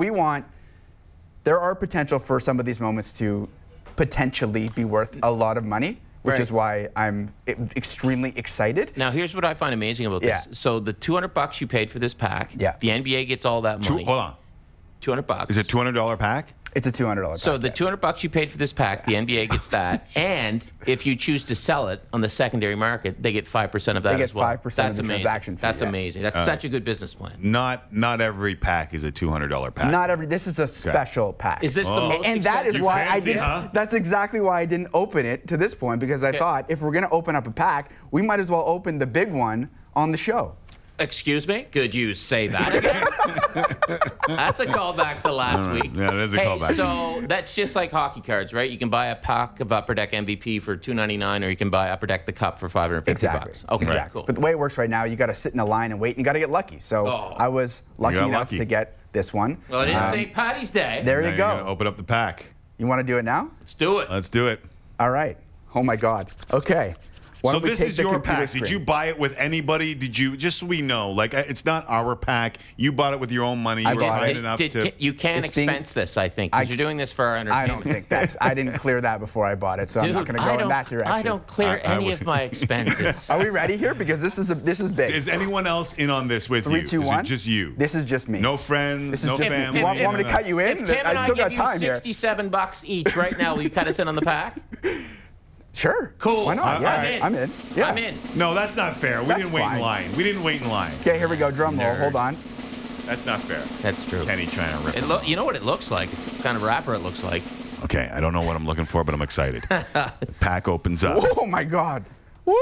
there are potential for some of these moments to potentially be worth a lot of money, which is why I'm extremely excited. Now, here's what I find amazing about this. So the $200 you paid for this pack, the NBA gets all that money. Hold on. $200. Is it $200 pack? It's a $200 pack. So the $200 you paid for this pack, the NBA gets that, and if you choose to sell it on the secondary market, they get 5% of that as well. They get 5% of the transaction fee. That's amazing. That's such a good business plan. Not every pack is a $200 pack. Not every. This is a special pack. Is this the most And that is expensive? why Fancy, I didn't. huh? That's exactly why I didn't open it to this point, because I thought if we're going to open up a pack, we might as well open the big one on the show. Excuse me? Could you say that again? That's a callback to last week. Yeah, that is a callback. So that's just like hockey cards, right? You can buy a pack of Upper Deck MVP for $2.99, or you can buy Upper Deck the Cup for $550. Exactly. Okay, exactly. cool. But the way it works right now, you got to sit in a line and wait, and you got to get lucky. So I was lucky enough to get this one. Well, it is St. Patty's Day. There you go. Open up the pack. You want to do it now? Let's do it. Let's do it. All right. Oh my God. Okay. So this is your pack. Did you buy it with anybody? Did you, just so we know, like, it's not our pack. You bought it with your own money. You were kind enough to. You can expense this, I think, because you're doing this for our entertainment. I don't think I didn't clear that before I bought it, so I'm not going to go in that direction. I don't clear any of my expenses. Are we ready here? Because this is big. Is anyone else in on this with you? 3, 2, 1. Is it just you? This is just me. No friends, no family. You want me to cut you in? If Tim and I still got give time you here. $67 each right now, will you cut us in on the pack? Sure. Cool. Why not? I'm in. Yeah. I'm in. No, that's not fair. We didn't wait in line. We didn't wait in line. Okay, here we go. Drum roll. Hold on. That's not fair. That's true. Kenny trying to rip. You know what it looks like? What kind of rapper it looks like? Okay, I don't know what I'm looking for, but I'm excited. Pack opens up. Oh my God. Woo!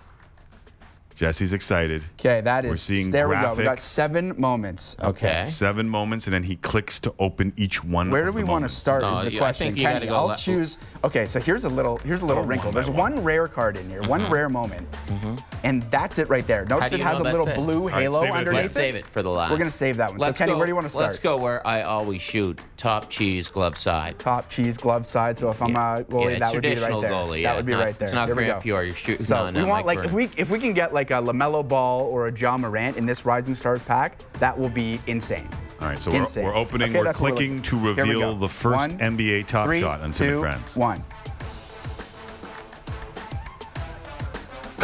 Jesse's excited. Okay, that is. We're seeing there graphic. we go. We got 7 moments. Okay. 7 moments, and then he clicks to open each one. Where do we want to start? Is the question. Kenny, I'll choose. Okay, so here's a little wrinkle. There's one rare card in here, one rare moment, and that's it right there. Notice it has a little blue halo underneath it. Let's save it for the last. We're gonna save that one. So Kenny, where do you want to start? Let's go where I always shoot. Top cheese, glove side. Top cheese, glove side. So if I'm a goalie, that would be right there. Goalie, that would be right there. It's not there Grant Fuhr. You're shooting. So we want if we can get like a LaMelo Ball or a John Morant in this Rising Stars pack, that will be insane. All right, so we're opening. We're clicking to reveal the first NBA Top Shot on Tim and Friends. 1.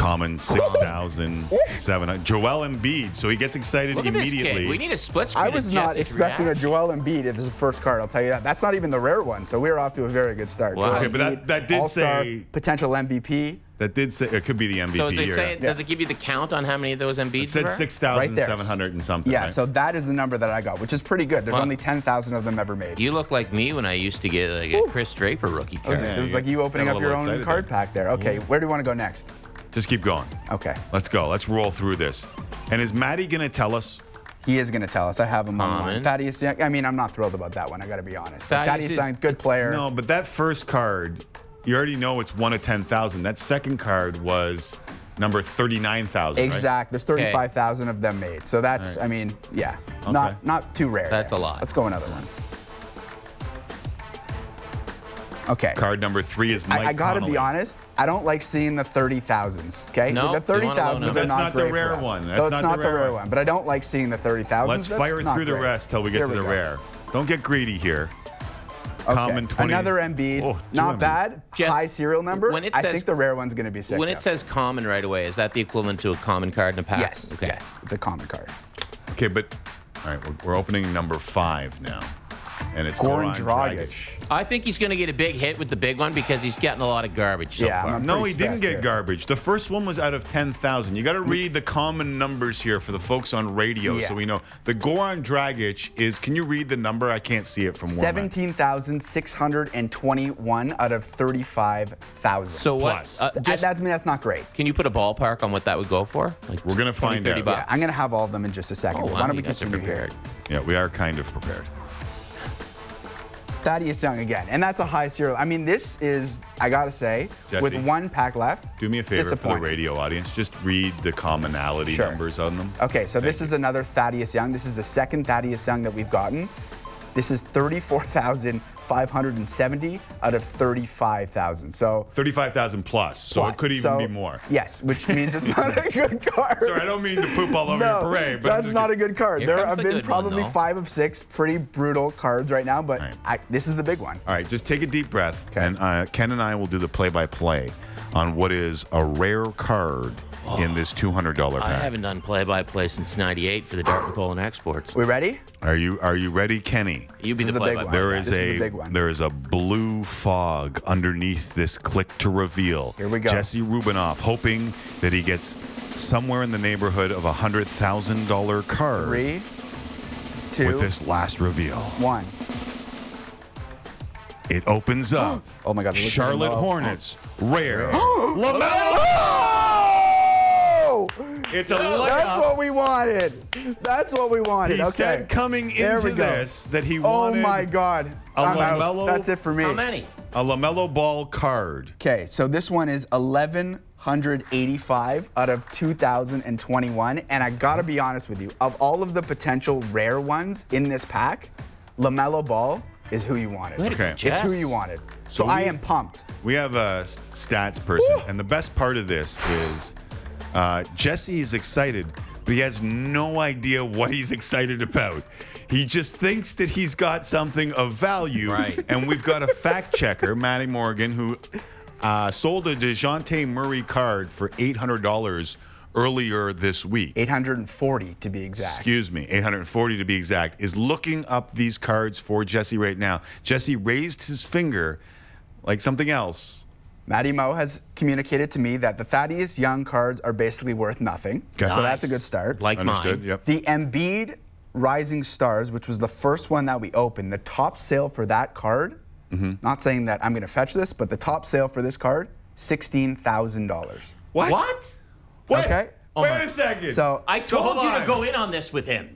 Common 6,700. Joel Embiid. So he gets excited Look at immediately. this kid. We need a split screen. I was not expecting a Joel Embiid as his first card. I'll tell you that. That's not even the rare one. So we're off to a very good start. Wow. Okay, but that did All-star, say potential MVP. That did say it could be the MVP. So does it, year. does it give you the count on how many of those Embiids It said there are? 6,700 and something. Yeah, right? so that is the number that I got, which is pretty good. There's Wow. only 10,000 of them ever made. You look like me when I used to get like a Chris Draper rookie card. It was like you opening up your own card pack there. Okay, where do you want to go next? Just keep going. Okay. Let's go. Let's roll through this. And is Maddie going to tell us? He is going to tell us. I have him on Common. line. Thaddeus Young. I mean, I'm not thrilled about that one. I got to be honest. Thaddeus is- Young, good player. No, but that first card, you already know it's 1 of 10,000. That second card was number 39,000. Exact. There's 35,000 of them made. So that's, I mean, yeah, not too rare. That's there. a lot. Let's go another one. Okay. Card number 3 is Mike I got to be Connolly. honest. I don't like seeing the 30,000s. Okay. No, the you want a low 30,000s number. are That's not not the great rare for us. one. No, it's not the rare one. But I don't like seeing the 30,000s. Let's That's fire not through the great. rest till we get Here to the go. rare. Don't get greedy here. Okay. Common 20. Another Embiid. Oh, two not Embiids. bad. Jess, High serial number. when it I says- think the rare one's going to be sick. When though. it says common right away, is that the equivalent to a common card in a pack? yes, Okay. yes, it's a common card. Okay, but all right, we're opening number 5 now, and it's Goran Goran Dragic. I think he's going to get a big hit with the big one because he's getting a lot of garbage so Yeah, far. I'm No, pretty he didn't stressed get here. garbage. The first one was out of 10,000. You got to read the common numbers here for the folks on radio Yeah. so we know. The Goran Dragic is, can you read the number? I can't see it from where I'm at. 17,621 out of 35,000. So what? Plus. That's not great. Can you put a ballpark on what that would go for? Like We're gonna 20, find 30 out. bucks? Yeah, I'm going to have all of them in just a second. Oh, Why wow, don't we you guys are continue here? prepared. Yeah, we are kind of prepared. Thaddeus Young again, and that's a high serial. I mean, this is, I gotta say, Jesse, with one pack left. Do me a favor for the disappointing. radio audience. Just read the commonality Sure. numbers on them. Okay, so this is another Thaddeus Young. This is the second Thaddeus Young that we've gotten. This is 34,570 out of 35,000. So 35,000 plus, so plus. it could even So, be more. Yes, which means it's not a good card. Sorry, I don't mean to poop all over your parade, but I'm that's just not a good card. Here There comes have the been good one, probably though. 5 of 6 pretty brutal cards right now, but this is the big one. All right, just take a deep breath, and Ken and I will do the play-by-play on what is a rare card in this $200 I pack. haven't done play-by-play since '98 for the Dartmouth Colon Exports. We ready? Are you ready, Kenny? You be This the is the big play-by-play. one. There Yeah, is this is the a big one. there is a blue fog underneath this click to reveal. Here we go. Jesse Rubinoff hoping that he gets somewhere in the neighborhood of a $100,000 card 3, 2, with this last reveal. 1. It opens up. Oh my God! it looks like Charlotte love. Hornets, rare. LaMelo. Oh! It's a That's layup. what we wanted. That's what we wanted. He okay. said coming There we into go. this that he Oh wanted my God! a I'm out. LaMelo. That's it for me. How many? a LaMelo Ball card. Okay, so this one is 1,185 out of 2,021, and I gotta be honest with you. Of all of the potential rare ones in this pack, LaMelo Ball is who you wanted. Way to go, Okay. It's who Jess. you wanted. So So I we- am pumped. We have a stats person, and the best part of this is Jesse is excited, but he has no idea what he's excited about. He just thinks that he's got something of value. Right. And we've got a fact checker, Matty Morgan, who sold a DeJounte Murray card for $800 earlier this week. 840 to be exact. Excuse me, 840 to be exact, is looking up these cards for Jesse right now. Jesse raised his finger like something else. Matty Mo has communicated to me that the Thaddeus Young cards are basically worth nothing. Okay. So that's a Nice. good start. Like Understood, mine. yep. The Embiid Rising Stars, which was the first one that we opened, the top sale for that card, not saying that I'm going to fetch this, but the top sale for this card, $16,000. What? What? Wait, Okay. wait my- a second. So I So told hold you on. to go in on this with him.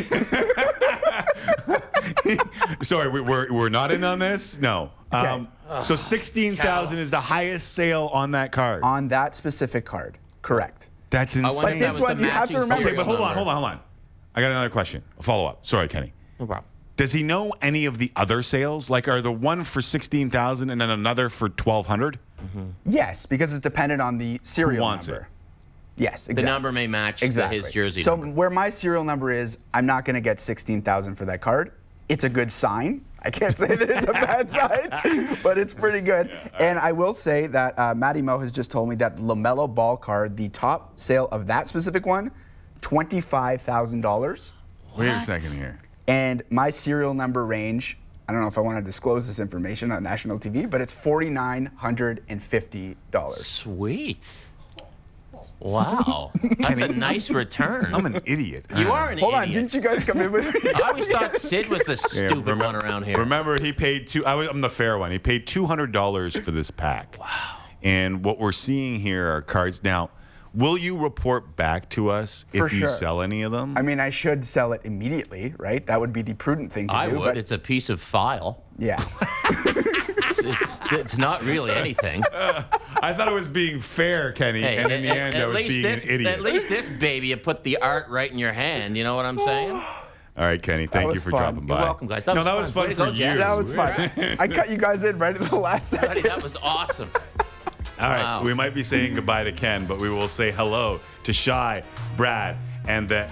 Sorry, we're not in on this? No. So 16,000 is the highest sale on that card. on that specific card, correct. That's I insane. wonder But if this that was one, the you have to matching remember- Okay, but serial hold on. I got another question. A follow-up. Sorry, Kenny. No problem. Does he know any of the other sales? Like, are the one for 16,000 and then another for 1,200? Yes, because it's dependent on the serial wants number. it? Yes, exactly. The number may match exactly. his jersey So number. where my serial number is, I'm not going to get 16,000 for that card. It's a good sign. I can't say that it's a bad sign, but it's pretty good. And I will say that Matty Moe has just told me that LaMelo Ball card, the top sale of that specific one, $25,000. Wait a second here. And my serial number range, I don't know if I want to disclose this information on national TV, but it's $4,950. Sweet. Wow. That's a nice return. I'm an idiot. You are an idiot. Hold on, didn't you guys come in with me? I always thought Sid was the stupid one around here. Remember, he paid I'm the fair one. He paid $200 for this pack. Wow. And what we're seeing here are cards. Now, will you report back to us if you sell any of them? I mean, I should sell it immediately, right? That would be the prudent thing to do. I would. It's a piece of file. Yeah. It's not really anything. I thought it was being fair, Kenny, and in the end, I was being an idiot. At least this baby, you put the art right in your hand. You know what I'm saying? All right, Kenny, thank you for dropping by. You're welcome, guys. That was fun for you. That was fun. I cut you guys in right at the last second. Buddy, that was awesome. All right, we might be saying goodbye to Ken, but we will say hello to Shy, Brad, and the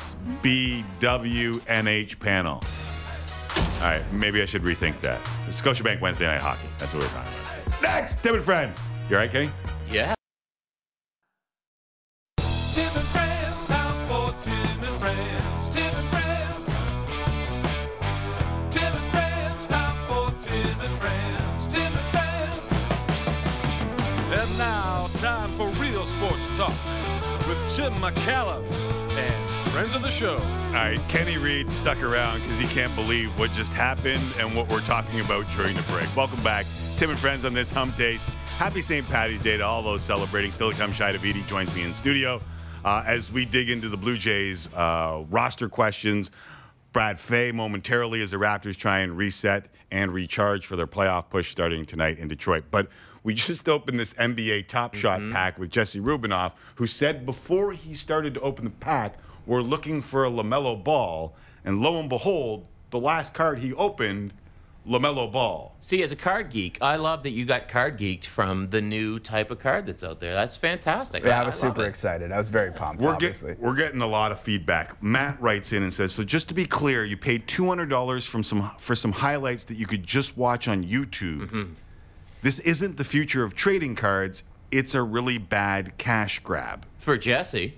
SBWNH panel. All right, maybe I should rethink that. Scotiabank Wednesday Night Hockey. That's what we're talking about. Next, Tim and Friends. You all right, Kenny? Yeah. Tim and Friends, time for Tim and Friends. Tim and Friends. Tim and Friends, time for Tim and Friends. Tim and Friends. And now, time for real sports talk with Tim McAuliffe and friends of the show. All right, Kenny Reed stuck around because he can't believe what just happened and what we're talking about during the break. Welcome back, Tim and Friends on this hump day. Happy St. Paddy's Day to all those celebrating. Still to come, Shai Davidi joins me in studio as we dig into the Blue Jays roster questions. Brad Fay momentarily as the Raptors try and reset and recharge for their playoff push starting tonight in Detroit. But we just opened this NBA Top Shot pack with Jesse Rubinoff, who said before he started to open the pack, we're looking for a LaMelo Ball. And lo and behold, the last card he opened, LaMelo Ball. See, as a card geek, I love that you got card geeked from the new type of card that's out there. That's fantastic. Yeah, I was super excited. I was very pumped, obviously. We're getting a lot of feedback. Matt writes in and says, so just to be clear, you paid $200 for some highlights that you could just watch on YouTube. This isn't the future of trading cards. It's a really bad cash grab. For Jesse.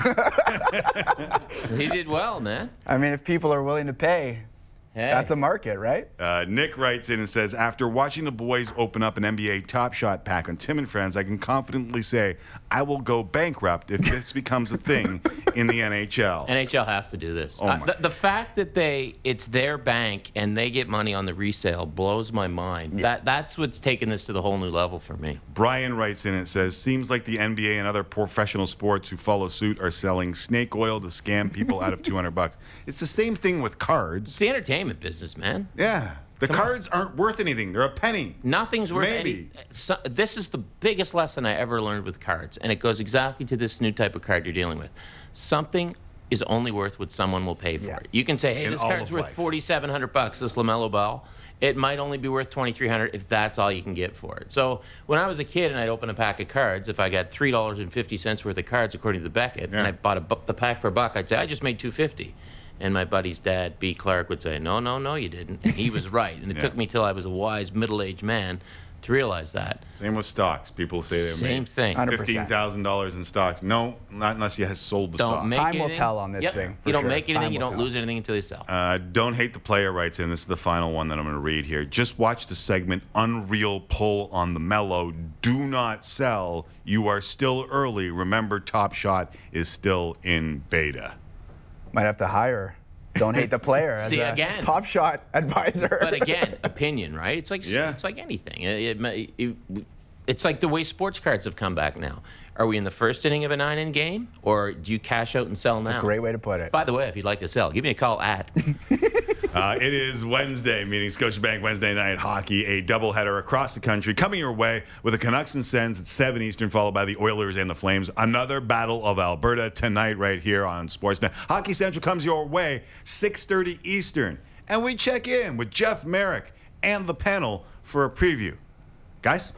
He did well, man. I mean, if people are willing to pay, that's a market, right? Nick writes in and says, after watching the boys open up an NBA Top Shot pack on Tim and Friends, I can confidently say I will go bankrupt if this becomes a thing in the NHL. NHL has to do this. Oh the fact that it's their bank and they get money on the resale blows my mind. Yeah. That's what's taken this to the whole new level for me. Brian writes in and says, seems like the NBA and other professional sports who follow suit are selling snake oil to scam people out of $200. It's the same thing with cards. It's the entertainment business, man. Yeah. The cards aren't worth anything. They're a penny. Nothing's worth anything. This is the biggest lesson I ever learned with cards, and it goes exactly to this new type of card you're dealing with. Something is only worth what someone will pay for it. You can say, hey, this card's worth $4,700, this LaMelo Ball. It might only be worth $2,300 if that's all you can get for it. So when I was a kid and I'd open a pack of cards, if I got $3.50 worth of cards according to Beckett, and I bought the pack for $1, I'd say, I just made $2.50. And my buddy's dad, B. Clark, would say, no, you didn't. And he was right. And it took me till I was a wise, middle-aged man to realize that. Same with stocks. People say they Same made thing. $15,000 in stocks. No, not unless you have sold the stock. Time will tell on this thing. You don't make anything, you don't lose anything until you sell. Don't Hate the Player writes in. This is the final one that I'm going to read here. Just watch the segment Unreal Pull on the Mellow. Do not sell. You are still early. Remember, Top Shot is still in beta. Might have to hire Don't Hate the Player as See, a again, Top Shot advisor. But again, opinion, right? It's like anything. It's like the way sports cards have come back now. Are we in the first inning of a 9-inning game, or do you cash out and sell now? That's a great way to put it. By the way, if you'd like to sell, give me a call at. It is Wednesday, meaning Scotiabank Wednesday Night Hockey, a doubleheader across the country, coming your way with the Canucks and Sens at 7 Eastern, followed by the Oilers and the Flames. Another Battle of Alberta tonight right here on Sportsnet. Hockey Central comes your way, 6:30 Eastern. And we check in with Jeff Merrick and the panel for a preview. Guys?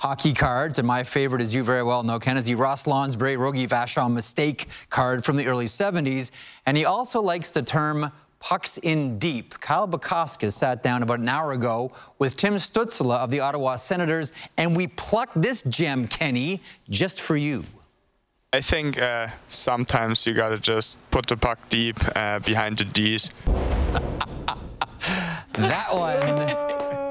hockey cards, and my favorite, as you very well know, Ken, is the Ross Lonsbury Rogie Vachon mistake card from the early 70s. And he also likes the term pucks in deep. Kyle Bukauskas sat down about an hour ago with Tim Stützle of the Ottawa Senators, and we plucked this gem, Kenny, just for you. I think sometimes you got to just put the puck deep behind the Ds. That one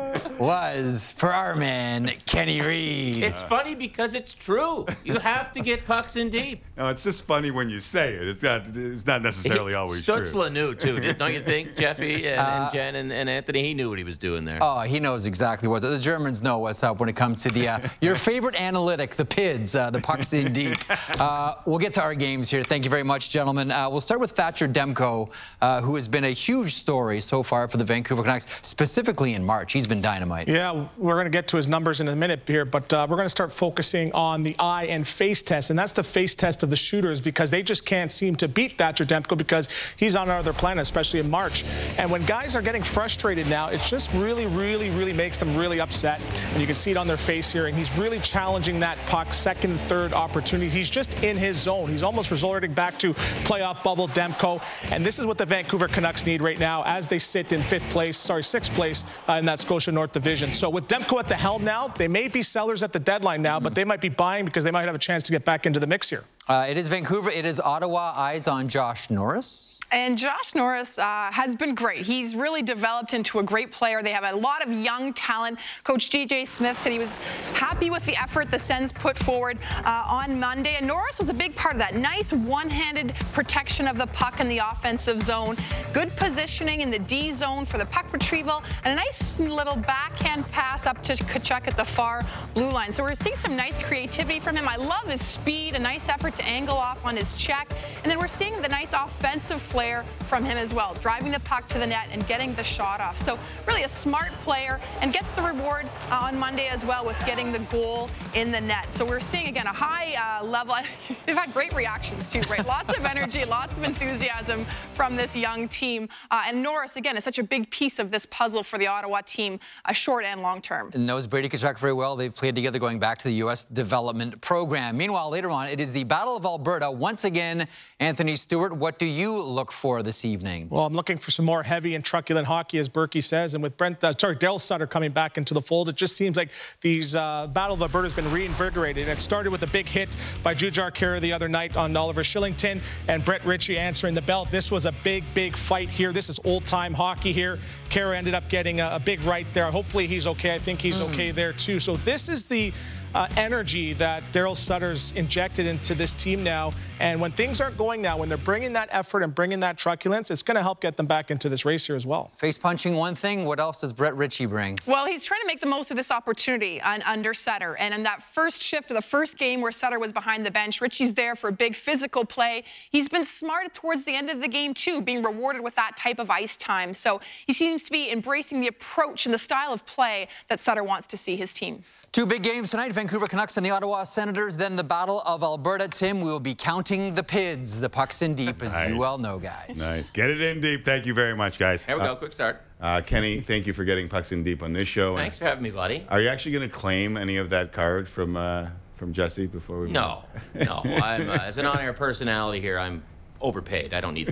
was for our man, Kenny Reed. It's funny because it's true. You have to get pucks in deep. No, it's just funny when you say it. It's not necessarily always true. Stützle knew, too. Don't you think, Jeffy and Jen and Anthony? He knew what he was doing there. Oh, he knows exactly what's up. The Germans know what's up when it comes to the your favorite analytic, the PIDs, the pucks in deep. We'll get to our games here. Thank you very much, gentlemen. We'll start with Thatcher Demko, who has been a huge story so far for the Vancouver Canucks, specifically in March. He's been dynamite. Yeah, we're going to get to his numbers in a minute here, but we're going to start focusing on the eye and face test, and that's the face test of the shooters because they just can't seem to beat Thatcher Demko because he's on another planet, especially in March. And when guys are getting frustrated now, it just really makes them really upset, and you can see it on their face here, and he's really challenging that puck, second and third opportunity. He's just in his zone. He's almost resorting back to playoff bubble Demko, and this is what the Vancouver Canucks need right now as they sit in sixth place in that Scotia North Division. So with Demko at the helm now, they may be sellers at the deadline now, but they might be buying because they might have a chance to get back into the mix here. It is Vancouver. It is Ottawa. Eyes on Josh Norris. And Josh Norris has been great. He's really developed into a great player. They have a lot of young talent. Coach G.J. Smith said he was happy with the effort the Sens put forward on Monday. And Norris was a big part of that. Nice one-handed protection of the puck in the offensive zone. Good positioning in the D zone for the puck retrieval. And a nice little backhand pass up to Tkachuk at the far blue line. So we're seeing some nice creativity from him. I love his speed, a nice effort to angle off on his check. And then we're seeing the nice offensive flair from him as well, driving the puck to the net and getting the shot off. So really a smart player and gets the reward on Monday as well with getting the goal in the net. So we're seeing, again, a high level. They've had great reactions too, right? Lots of energy, lots of enthusiasm from this young team. And Norris, again, is such a big piece of this puzzle for the Ottawa team, short and long term. Knows Brady Tkachuk very well. They've played together going back to the U.S. development program. Meanwhile, later on, it is the Battle of Alberta. Once again, Anthony Stewart, what do you look for this evening? Well, I'm looking for some more heavy and truculent hockey, as Berkey says. And with Daryl Sutter coming back into the fold, it just seems like these Battle of Alberta has been reinvigorated. It started with a big hit by Jujhar Khaira the other night on Oliver Shillington and Brett Ritchie answering the bell. This was a big fight here. This is old-time hockey here. Khaira ended up getting a big right there. Hopefully he's okay. I think he's okay there too. So this is the energy that Daryl Sutter's injected into this team now. And when things aren't going now, when they're bringing that effort and bringing that truculence, it's going to help get them back into this race here as well. Face punching one thing. What else does Brett Ritchie bring? Well, he's trying to make the most of this opportunity under Sutter. And in that first shift of the first game where Sutter was behind the bench, Ritchie's there for a big physical play. He's been smart towards the end of the game, too, being rewarded with that type of ice time. So he seems to be embracing the approach and the style of play that Sutter wants to see his team. Two big games tonight, Vancouver Canucks and the Ottawa Senators, then the Battle of Alberta. Tim, we will be counting the PIDs, the pucks in deep, as you well know, guys. Nice. Get it in deep. Thank you very much, guys. There we go. Quick start. Kenny, thank you for getting pucks in deep on this show. Thanks for having me, buddy. Are you actually going to claim any of that card from Jesse before we No. I'm, as an on-air personality here, I'm overpaid. I don't need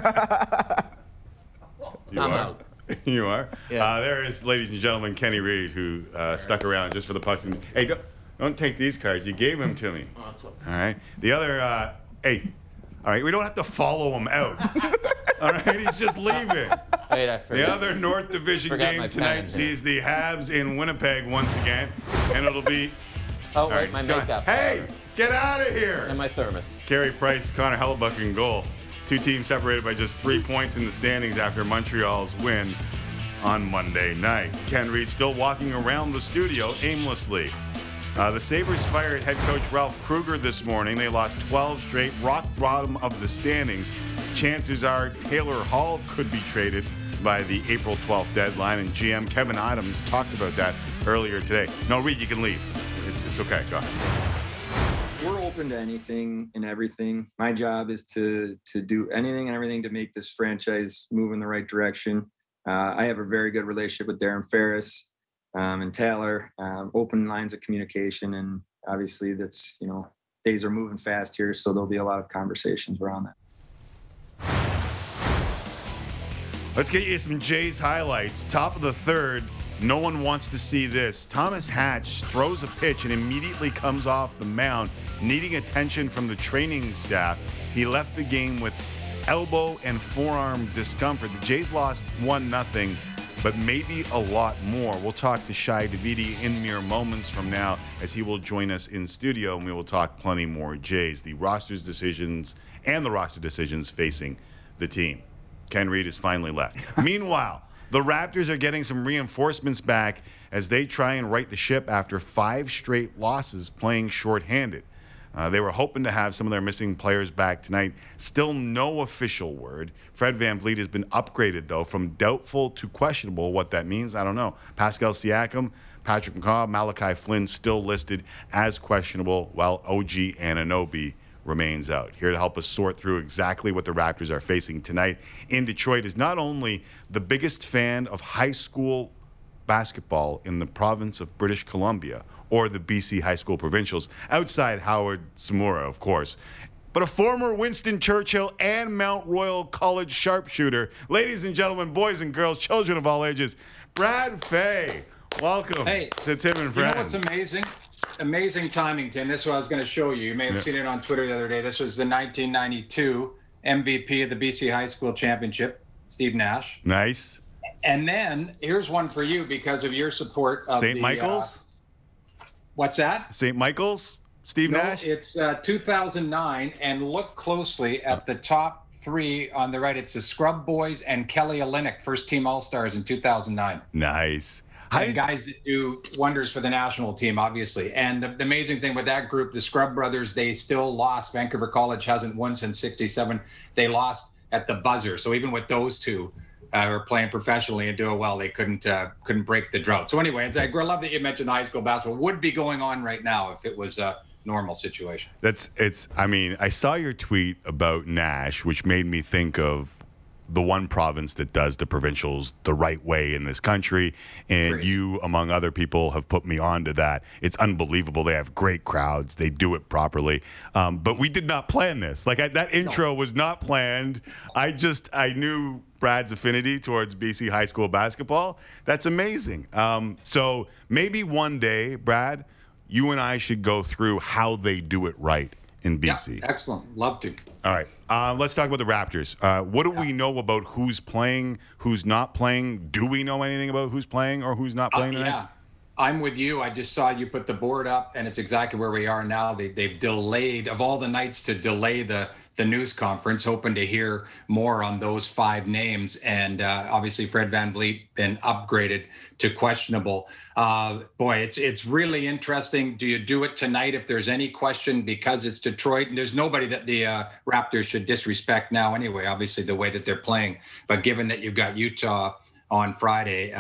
that. I'm out. You are? Yeah. There is, ladies and gentlemen, Kenny Reed, who stuck around just for the pucks. Hey, don't take these cards. You gave them to me. Oh, that's okay. All right. The other, hey, all right, we don't have to follow him out. All right, he's just leaving. Wait, I forgot. The other North Division game tonight sees the Habs in Winnipeg once again, and it'll be... Oh, wait, my makeup. Hey, get out of here. And my thermos. Carey Price, Connor Hellebuyck in goal. Two teams separated by just 3 points in the standings after Montreal's win on Monday night. Ken Reed still walking around the studio aimlessly. The Sabres fired head coach Ralph Kruger this morning. They lost 12 straight, rock bottom of the standings. Chances are Taylor Hall could be traded by the April 12th deadline, and GM Kevin Adams talked about that earlier today. No, Reed, you can leave. It's okay. Go ahead. We're open to anything and everything. My job is to do anything and everything to make this franchise move in the right direction. I have a very good relationship with Darren Ferris. and Taylor, open lines of communication. And obviously that's, days are moving fast here, so there'll be a lot of conversations around that. Let's get you some Jays highlights. Top of the third. No one wants to see this. Thomas Hatch throws a pitch and immediately comes off the mound, needing attention from the training staff. He left the game with elbow and forearm discomfort. The Jays lost 1-0, but maybe a lot more. We'll talk to Shai Davidi in mere moments from now as he will join us in studio, and we will talk plenty more Jays, the roster decisions facing the team. Ken Reed is finally left. Meanwhile, the Raptors are getting some reinforcements back as they try and right the ship after 5 straight losses playing shorthanded. They were hoping to have some of their missing players back tonight. Still no official word. Fred VanVleet has been upgraded, though, from doubtful to questionable. What that means, I don't know. Pascal Siakam, Patrick McCaw, Malachi Flynn still listed as questionable, while OG Anunoby remains out. Here to help us sort through exactly what the Raptors are facing tonight in Detroit is not only the biggest fan of high school basketball in the province of British Columbia or the BC High School Provincials, outside Howard Samura, of course, but a former Winston Churchill and Mount Royal College sharpshooter. Ladies and gentlemen, boys and girls, children of all ages, Brad Fay. Welcome to Tim and Friends. You know what's amazing? Amazing timing, Tim. This is what I was going to show you. You may have seen it on Twitter the other day. This was the 1992 MVP of the BC High School Championship, Steve Nash. Nice. And then here's one for you because of your support of St. Michael's? What's that? St. Michael's? Steve Nash? It's 2009, and look closely at the top 3 on the right. It's the Scrub Boys and Kelly Olynyk, first-team All-Stars in 2009. Nice. And guys that do wonders for the national team, obviously. And the amazing thing with that group, the Scrub Brothers, they still lost. Vancouver College hasn't won since '67. They lost at the buzzer. So even with those two who are playing professionally and doing well, they couldn't break the drought. So anyway, I love that you mentioned the high school basketball. Would be going on right now if it was a normal situation. I saw your tweet about Nash, which made me think of the one province that does the provincials the right way in this country, and Crazy. You, among other people, have put me onto that. It's unbelievable. They have great crowds. They do it properly. But we did not plan this. That intro was not planned. I knew Brad's affinity towards BC high school basketball. That's amazing. So maybe one day, Brad, you and I should go through how they do it right in BC. Yeah, excellent. Love to. All right. Let's talk about the Raptors. What do we know about who's playing, who's not playing? Do we know anything about who's playing or who's not playing tonight? Yeah. I'm with you. I just saw you put the board up, and it's exactly where we are now. They've delayed, of all the nights to delay the news conference, hoping to hear more on those 5 names. And obviously, Fred VanVleet been upgraded to questionable. Boy, it's really interesting. Do you do it tonight if there's any question because it's Detroit? And there's nobody that the Raptors should disrespect now anyway, obviously, the way that they're playing. But given that you've got Utah on Friday,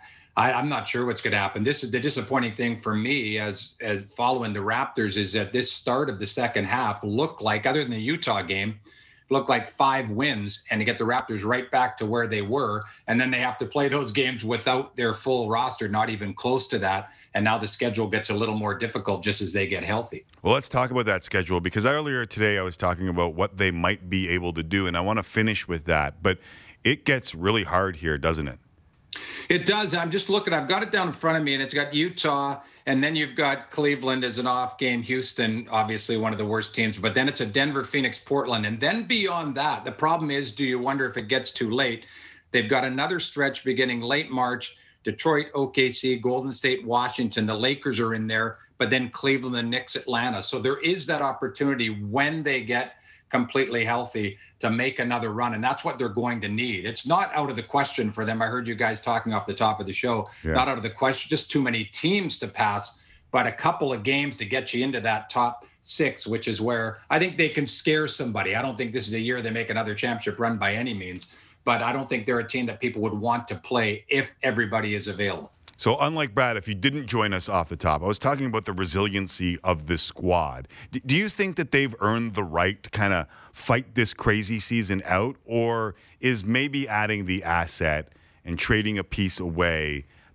I'm not sure what's going to happen. This is the disappointing thing for me as following the Raptors is that this start of the second half looked like, other than the Utah game, looked like 5 wins and to get the Raptors right back to where they were. And then they have to play those games without their full roster, not even close to that. And now the schedule gets a little more difficult just as they get healthy. Well, let's talk about that schedule because earlier today I was talking about what they might be able to do. And I want to finish with that. But it gets really hard here, doesn't it? It does. I'm just looking. I've got it down in front of me, and it's got Utah, and then you've got Cleveland as an off game. Houston, obviously one of the worst teams, but then it's a Denver, Phoenix, Portland. And then beyond that, the problem is, do you wonder if it gets too late? They've got another stretch beginning late March, Detroit, OKC, Golden State, Washington. The Lakers are in there, but then Cleveland, the Knicks, Atlanta. So there is that opportunity when they get completely healthy to make another run, and that's what they're going to need. It's not out of the question for them. I heard you guys talking off the top of the show. Yeah. Not out of the question, just too many teams to pass, but a couple of games to get you into that top 6, which is where I think they can scare somebody. I don't think this is a year they make another championship run by any means, but I don't think they're a team that people would want to play if everybody is available. So unlike Brad, if you didn't join us off the top, I was talking about the resiliency of this squad. Do you think that they've earned the right to kind of fight this crazy season out, or is maybe adding the asset and trading a piece away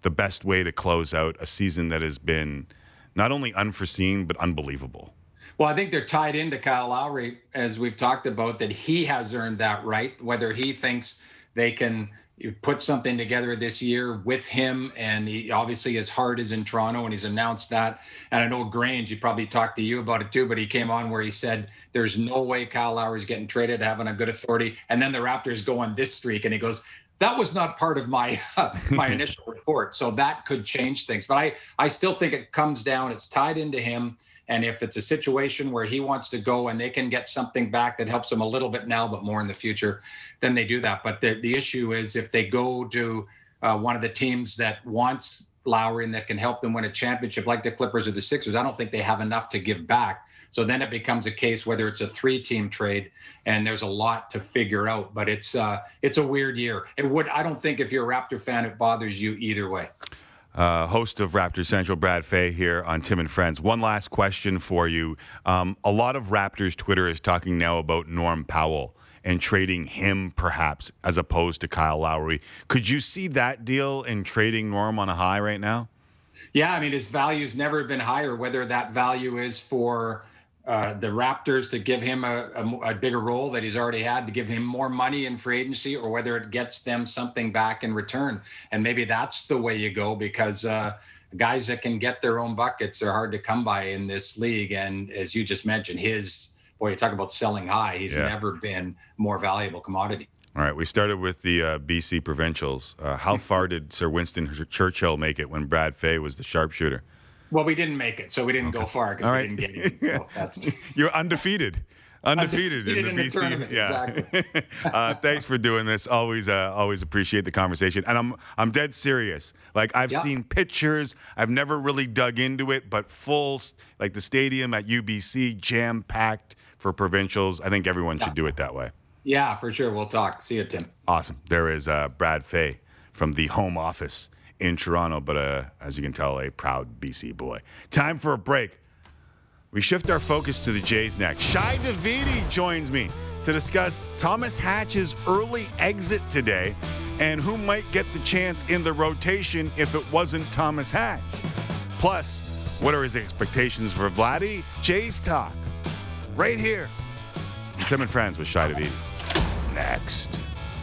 the best way to close out a season that has been not only unforeseen, but unbelievable. Well, I think they're tied into Kyle Lowry, as we've talked about, that he has earned that right, whether he thinks they can put something together this year with him. And he obviously his heart is in Toronto, and he's announced that. And I know Grange, he probably talked to you about it too, but he came on where he said there's no way Kyle Lowry's getting traded, having a good authority. And then the Raptors go on this streak, and he goes, that was not part of my my initial report. So that could change things. But I still think it comes down, it's tied into him. And if it's a situation where he wants to go and they can get something back that helps him a little bit now, but more in the future, then they do that. But the issue is if they go to one of the teams that wants Lowry and that can help them win a championship, like the Clippers or the Sixers, I don't think they have enough to give back. So then it becomes a case whether it's a 3-team trade, and there's a lot to figure out. But it's a weird year. I don't think if you're a Raptor fan, it bothers you either way. Host of Raptors Central, Brad Fay here on Tim and Friends. One last question for you. A lot of Raptors Twitter is talking now about Norm Powell and trading him perhaps as opposed to Kyle Lowry. Could you see that deal in trading Norm on a high right now? Yeah, I mean, his value's never been higher, whether that value is for the Raptors to give him a bigger role that he's already had, to give him more money in free agency, or whether it gets them something back in return. And maybe that's the way you go, because guys that can get their own buckets are hard to come by in this league. And as you just mentioned, you talk about selling high. He's never been more valuable commodity. All right, we started with the BC Provincials. How far did Sir Winston Churchill make it when Brad Fay was the sharpshooter? Well, we didn't make it, so we didn't go far because we didn't get it. So that's... You're undefeated. Undefeated in the BC. Tournament, exactly. Thanks for doing this. Always appreciate the conversation. And I'm dead serious. Like, I've seen pictures. I've never really dug into it, but like the stadium at UBC, jam-packed for Provincials. I think everyone should do it that way. Yeah, for sure. We'll talk. See you, Tim. Awesome. There is Brad Fay from the home office in Toronto, but as you can tell, a proud BC boy. Time for a break. We shift our focus to the Jays next. Shai Davidi joins me to discuss Thomas Hatch's early exit today and who might get the chance in the rotation if it wasn't Thomas Hatch. Plus, what are his expectations for Vladdy? Jays talk right here. Tim and Friends with Shai Davidi. Next.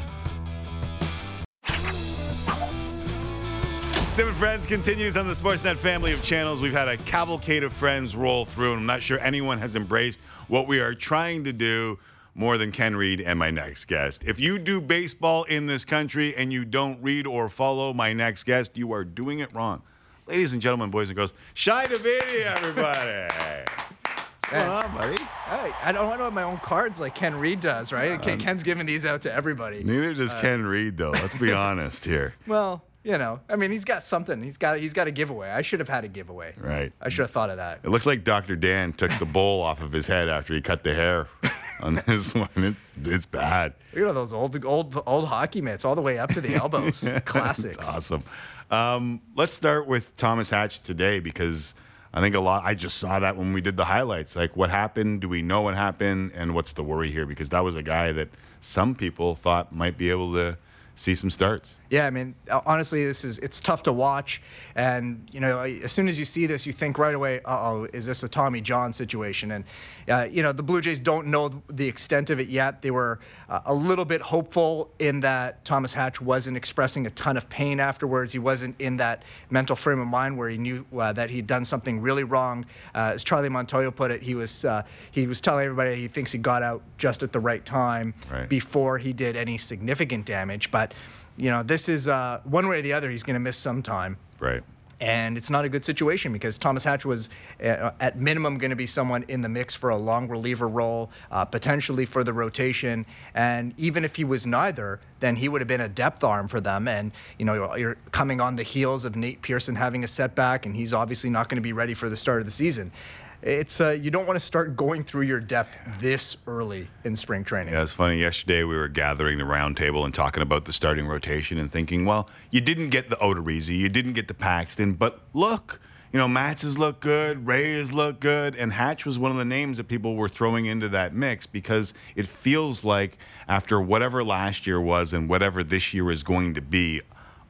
Tim and Friends continues on the Sportsnet family of channels. We've had a cavalcade of friends roll through, and I'm not sure anyone has embraced what we are trying to do more than Ken Reed and my next guest. If you do baseball in this country and you don't read or follow my next guest, you are doing it wrong. Ladies and gentlemen, boys and girls, Shai Davidi, everybody. What's going on, buddy? Hey, I don't have my own cards like Ken Reed does, right? Ken's giving these out to everybody. Neither does Ken Reed, though. Let's be honest here. Well, you know, I mean, he's got something. He's got a giveaway. I should have had a giveaway. Right. I should have thought of that. It looks like Dr. Dan took the bowl off of his head after he cut the hair on this one. It's bad. You know those old hockey mitts all the way up to the elbows. Classics. That's awesome. Let's start with Thomas Hatch today, because I think I just saw that when we did the highlights. Like, what happened? Do we know what happened? And what's the worry here? Because that was a guy that some people thought might be able to see some starts. Yeah, I mean, honestly, it's tough to watch. And, you know, as soon as you see this, you think right away, uh-oh, is this a Tommy John situation? And, you know, the Blue Jays don't know the extent of it yet. They were a little bit hopeful in that Thomas Hatch wasn't expressing a ton of pain afterwards. He wasn't in that mental frame of mind where he knew that he'd done something really wrong. As Charlie Montoyo put it, he was telling everybody he thinks he got out just at the right time before he did any significant damage. But you know, this is one way or the other, he's going to miss some time. Right. And it's not a good situation because Thomas Hatch was, at minimum, going to be someone in the mix for a long reliever role, potentially for the rotation. And even if he was neither, then he would have been a depth arm for them. And, you know, you're coming on the heels of Nate Pearson having a setback, and he's obviously not going to be ready for the start of the season. It's you don't want to start going through your depth this early in spring training. Yeah, it's funny. Yesterday we were gathering the round table and talking about the starting rotation and thinking, well, you didn't get the Odorizzi, you didn't get the Paxton, but look, you know, Matz has looked good, Ray has looked good, and Hatch was one of the names that people were throwing into that mix because it feels like after whatever last year was and whatever this year is going to be,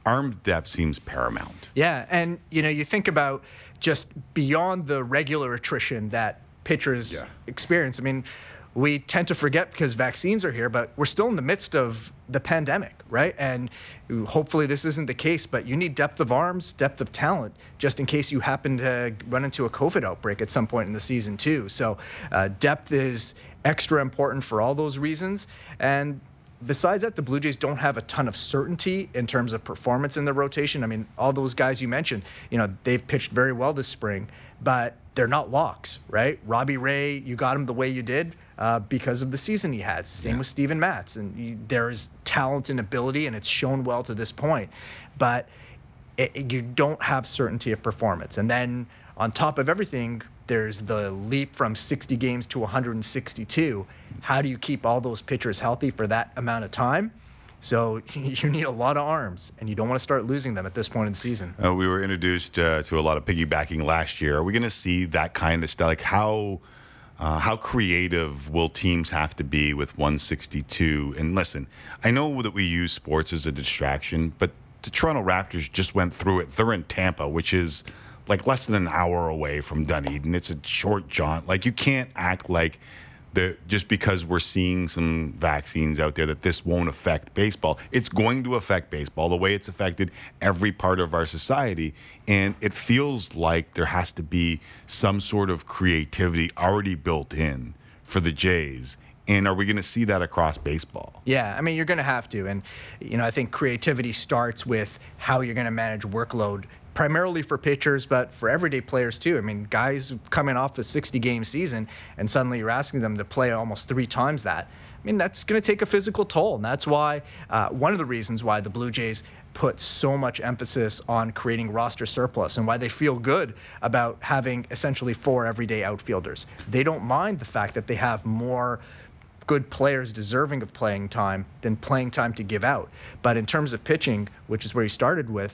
arm depth seems paramount. Yeah, and you think about just beyond the regular attrition that pitchers experience. I mean, we tend to forget because vaccines are here, but we're still in the midst of the pandemic, right? And hopefully this isn't the case, but you need depth of arms, depth of talent, just in case you happen to run into a COVID outbreak at some point in the season too. So depth is extra important for all those reasons. And besides that, the Blue Jays don't have a ton of certainty in terms of performance in the rotation. I mean, all those guys you mentioned, they've pitched very well this spring, but they're not locks, right? Robbie Ray, you got him the way you did because of the season he had. Same with Steven Matz. And there is talent and ability, and it's shown well to this point. But you don't have certainty of performance. And then on top of everything, there's the leap from 60 games to 162. How do you keep all those pitchers healthy for that amount of time? So you need a lot of arms, and you don't want to start losing them at this point in the season. We were introduced to a lot of piggybacking last year. Are we going to see that kind of stuff? Like how creative will teams have to be with 162? And listen, I know that we use sports as a distraction, but the Toronto Raptors just went through it. They're in Tampa, which is like less than an hour away from Dunedin. It's a short jaunt. Like, you can't act like just because we're seeing some vaccines out there that this won't affect baseball. It's going to affect baseball the way it's affected every part of our society. And it feels like there has to be some sort of creativity already built in for the Jays. And are we going to see that across baseball? Yeah, I mean, you're going to have to. And, I think creativity starts with how you're going to manage workload, primarily for pitchers, but for everyday players too. I mean, guys coming off a 60-game season, and suddenly you're asking them to play almost 3 times that. I mean, that's going to take a physical toll, and that's why one of the reasons why the Blue Jays put so much emphasis on creating roster surplus and why they feel good about having essentially 4 everyday outfielders. They don't mind the fact that they have more good players deserving of playing time than playing time to give out. But in terms of pitching, which is where you started with,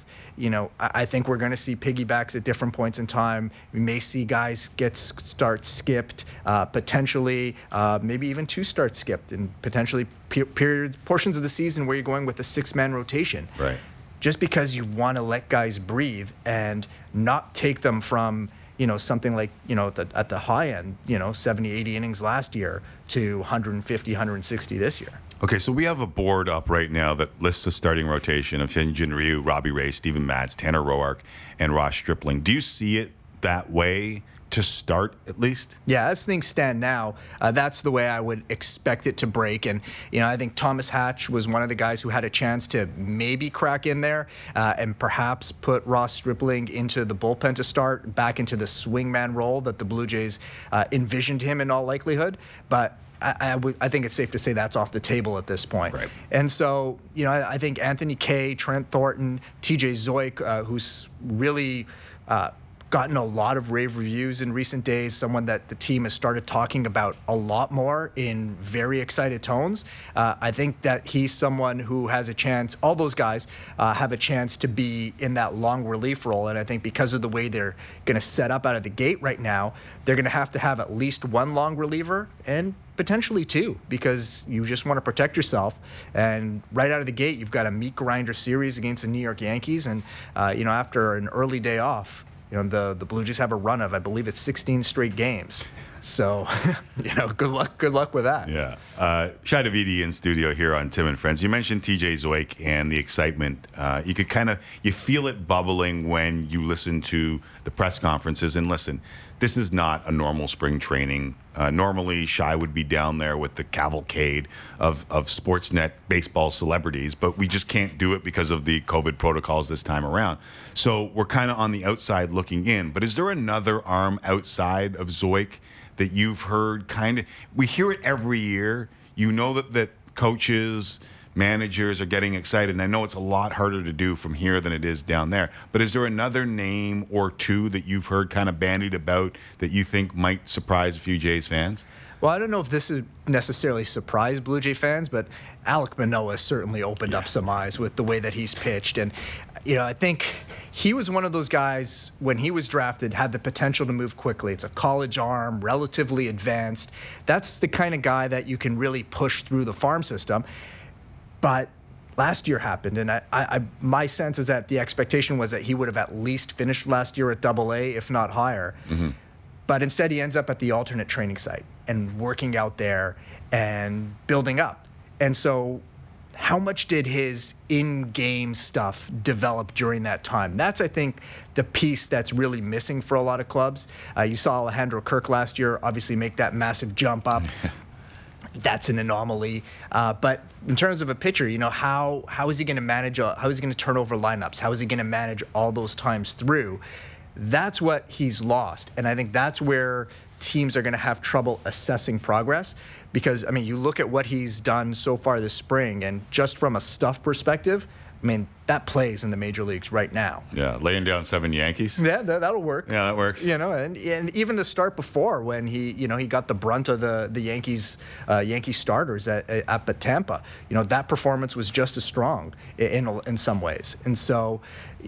I think we're going to see piggybacks at different points in time. We may see guys get starts skipped, potentially maybe even 2 starts skipped, and potentially portions of the season where you're going with a 6-man rotation. Right. Just because you want to let guys breathe and not take them from something like, at the high end, 70, 80 innings last year to 150, 160 this year. Okay, so we have a board up right now that lists a starting rotation of Hyun-Jin Ryu, Robbie Ray, Steven Matz, Tanner Roark, and Ross Stripling. Do you see it that way to start, at least? Yeah, as things stand now, that's the way I would expect it to break. And, I think Thomas Hatch was one of the guys who had a chance to maybe crack in there and perhaps put Ross Stripling into the bullpen to start, back into the swingman role that the Blue Jays envisioned him in all likelihood. But I think it's safe to say that's off the table at this point. Right. And so, I think Anthony Kay, Trent Thornton, TJ Zoik, who's really gotten a lot of rave reviews in recent days, someone that the team has started talking about a lot more in very excited tones. I think that he's someone who has a chance, all those guys have a chance to be in that long relief role. And I think because of the way they're going to set up out of the gate right now, they're going to have at least 1 long reliever and potentially 2, because you just want to protect yourself. And right out of the gate, you've got a meat grinder series against the New York Yankees. And, after an early day off, the Blue Jays have a run of, I believe it's 16 straight games. So, good luck with that. Yeah. Shai Davidi in studio here on Tim and Friends. You mentioned TJ Zoik and the excitement. You could you feel it bubbling when you listen to the press conferences. And listen, this is not a normal spring training. Normally, Shai would be down there with the cavalcade of Sportsnet baseball celebrities, but we just can't do it because of the COVID protocols this time around. So we're kind of on the outside looking in. But is there another arm outside of Zoik that you've heard we hear it every year. That coaches, managers are getting excited, and I know it's a lot harder to do from here than it is down there. But is there another name or 2 that you've heard kind of bandied about that you think might surprise a few Jays fans? Well, I don't know if this is necessarily surprise Blue Jay fans, but Alek Manoah certainly opened up some eyes with the way that he's pitched. And, I think he was one of those guys, when he was drafted, had the potential to move quickly. It's a college arm, relatively advanced. That's the kind of guy that you can really push through the farm system. But last year happened, and my sense is that the expectation was that he would have at least finished last year at AA, if not higher. But instead, he ends up at the alternate training site and working out there and building up. And so how much did his in-game stuff develop during that time? That's, I think, the piece that's really missing for a lot of clubs. You saw Alejandro Kirk last year obviously make that massive jump up. That's an anomaly. But in terms of a pitcher, how is he going to manage, how is he going to turn over lineups? How is he going to manage all those times through? That's what he's lost. And I think that's where teams are going to have trouble assessing progress. Because, I mean, you look at what he's done so far this spring, and just from a stuff perspective, I mean, that plays in the major leagues right now. Yeah, laying down 7 Yankees. Yeah, that'll work. Yeah, that works. And even the start before when he got the brunt of the Yankees starters at Tampa. That performance was just as strong in some ways. And so,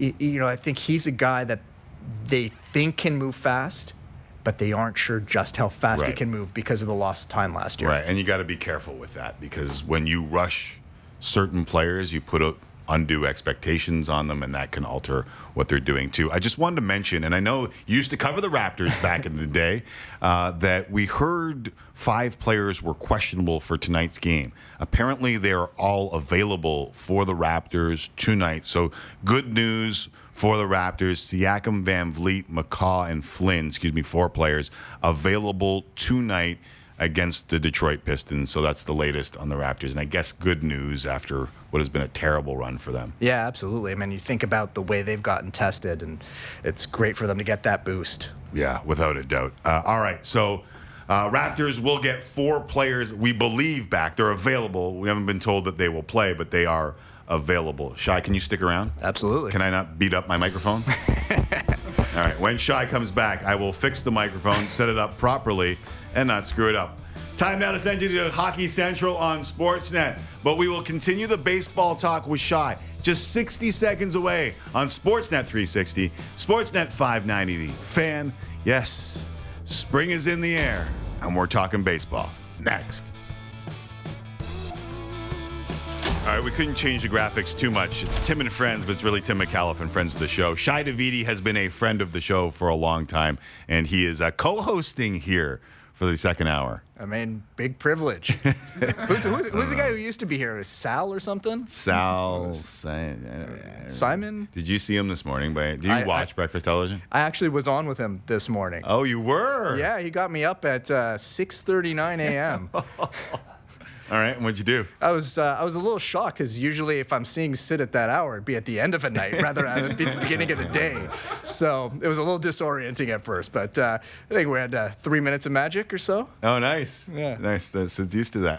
I think he's a guy that they think can move fast, but they aren't sure just how fast he can move because of the lost time last year. Right, and you got to be careful with that, because when you rush certain players, you put undue expectations on them, and that can alter what they're doing too. I just wanted to mention, and I know you used to cover the Raptors back in the day, that we heard 5 players were questionable for tonight's game. Apparently, they're all available for the Raptors tonight. So good news for the Raptors. Siakam, Van Vliet, McCaw, and Flynn, 4 players available tonight against the Detroit Pistons. So that's the latest on the Raptors. And I guess good news after what has been a terrible run for them. Yeah, absolutely. I mean, you think about the way they've gotten tested, and it's great for them to get that boost. Yeah, without a doubt. All right, so Raptors will get 4 players, we believe, back. They're available. We haven't been told that they will play, but they are available. Shai, can you stick around? Absolutely. Can I not beat up my microphone? All right, when Shai comes back, I will fix the microphone, set it up properly, and not screw it up. Time now to send you to Hockey Central on Sportsnet. But we will continue the baseball talk with Shai just 60 seconds away on Sportsnet 360, Sportsnet 590, The Fan. Yes, spring is in the air, and we're talking baseball. Next. All right, we couldn't change the graphics too much. It's Tim and Friends, but it's really Tim McAuliffe and friends of the show. Shai Davidi has been a friend of the show for a long time, and he is co-hosting here for the second hour. I mean, big privilege. Who's the guy who used to be here? Sal or something? Simon? Did you see him this morning? Do you watch breakfast television? I actually was on with him this morning. Oh, you were? Yeah, he got me up at 6:39 a.m. All right, and what'd you do? I was a little shocked, because usually if I'm seeing Sid at that hour, it'd be at the end of a night rather than at the beginning of the day. So it was a little disorienting at first, but I think we had 3 minutes of magic or so. Oh, nice. Yeah. Nice. Sid's used to that.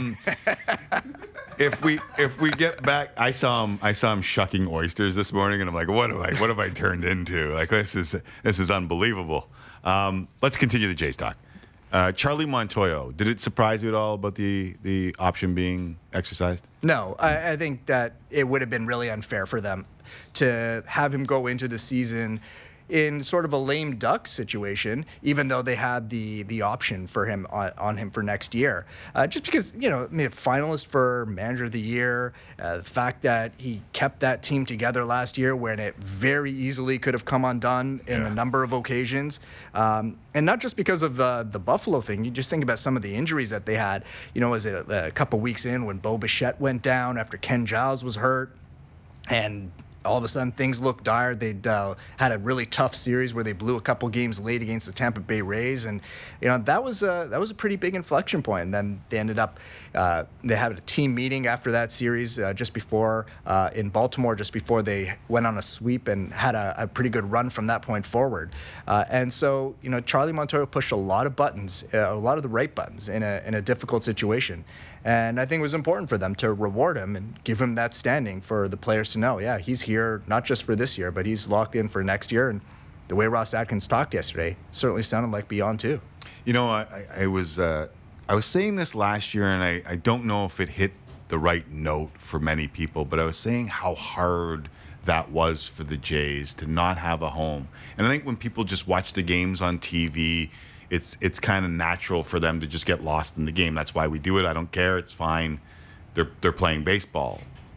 If we get back, I saw him shucking oysters this morning, and I'm like, what have I turned into? Like, this is unbelievable. Let's continue the Jays talk. Charlie Montoyo, did it surprise you at all about the option being exercised? No, I think that it would have been really unfair for them to have him go into the season in sort of a lame duck situation, even though they had the option for him on him for next year. Just because, finalist for Manager of the Year, the fact that he kept that team together last year when it very easily could have come undone in a number of occasions. And not just because of the Buffalo thing. You just think about some of the injuries that they had. Was it a couple weeks in when Bo Bichette went down after Ken Giles was hurt, and all of a sudden things looked dire. They'd had a really tough series where they blew a couple games late against the Tampa Bay Rays, and that was a pretty big inflection point. And then they ended up they had a team meeting after that series just before in Baltimore, just before they went on a sweep and had a pretty good run from that point forward. And so Charlie Montoyo pushed a lot of buttons, a lot of the right buttons in a difficult situation. And I think it was important for them to reward him and give him that standing for the players to know, yeah, he's here not just for this year, but he's locked in for next year. And the way Ross Atkins talked yesterday certainly sounded like beyond two. I was saying this last year, and I don't know if it hit the right note for many people, but I was saying how hard that was for the Jays to not have a home. And I think when people just watch the games on TV, it's kind of natural for them to just get lost in the game. That's why we do it. I don't care. It's fine. They're playing baseball.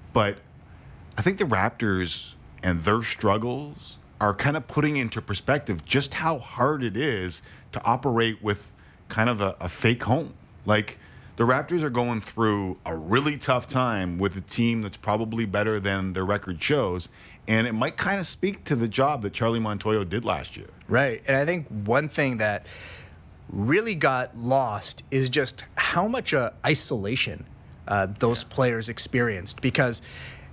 But I think the Raptors and their struggles are kind of putting into perspective just how hard it is to operate with kind of a fake home. Like, the Raptors are going through a really tough time with a team that's probably better than their record shows, and it might kind of speak to the job that Charlie Montoyo did last year. Right, and I think one thing that really got lost is just how much isolation those players experienced, because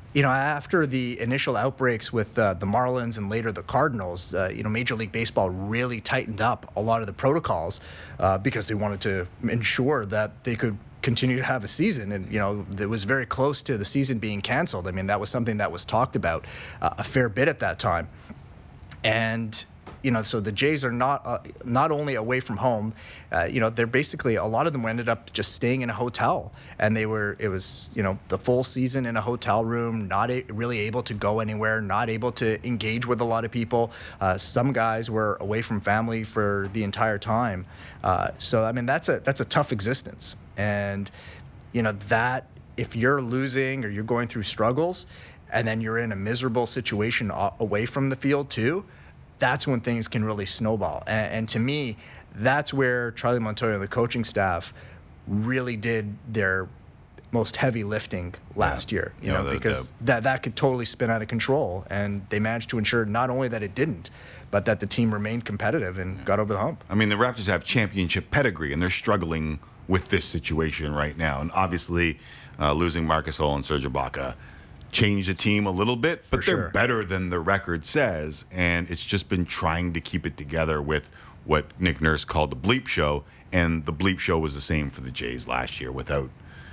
after the initial outbreaks with the Marlins and later the Cardinals, Major League Baseball really tightened up a lot of the protocols because they wanted to ensure that they could continue to have a season. And, it was very close to the season being canceled. I mean, that was something that was talked about a fair bit at that time. And so the Jays are not only away from home, they're basically, a lot of them ended up just staying in a hotel, and it was the full season in a hotel room, not really able to go anywhere, not able to engage with a lot of people. Some guys were away from family for the entire time. So I mean, that's a tough existence, and that if you're losing or you're going through struggles, and then you're in a miserable situation away from the field too, that's when things can really snowball. And to me, that's where Charlie Montoyo and the coaching staff really did their most heavy lifting last year, because that could totally spin out of control. And they managed to ensure not only that it didn't, but that the team remained competitive and got over the hump. I mean, the Raptors have championship pedigree, and they're struggling with this situation right now. And obviously, losing Marcus Gasol and Serge Ibaka change the team a little bit, but they're better than the record says, and it's just been trying to keep it together with what Nick Nurse called the bleep show, and the bleep show was the same for the Jays last year without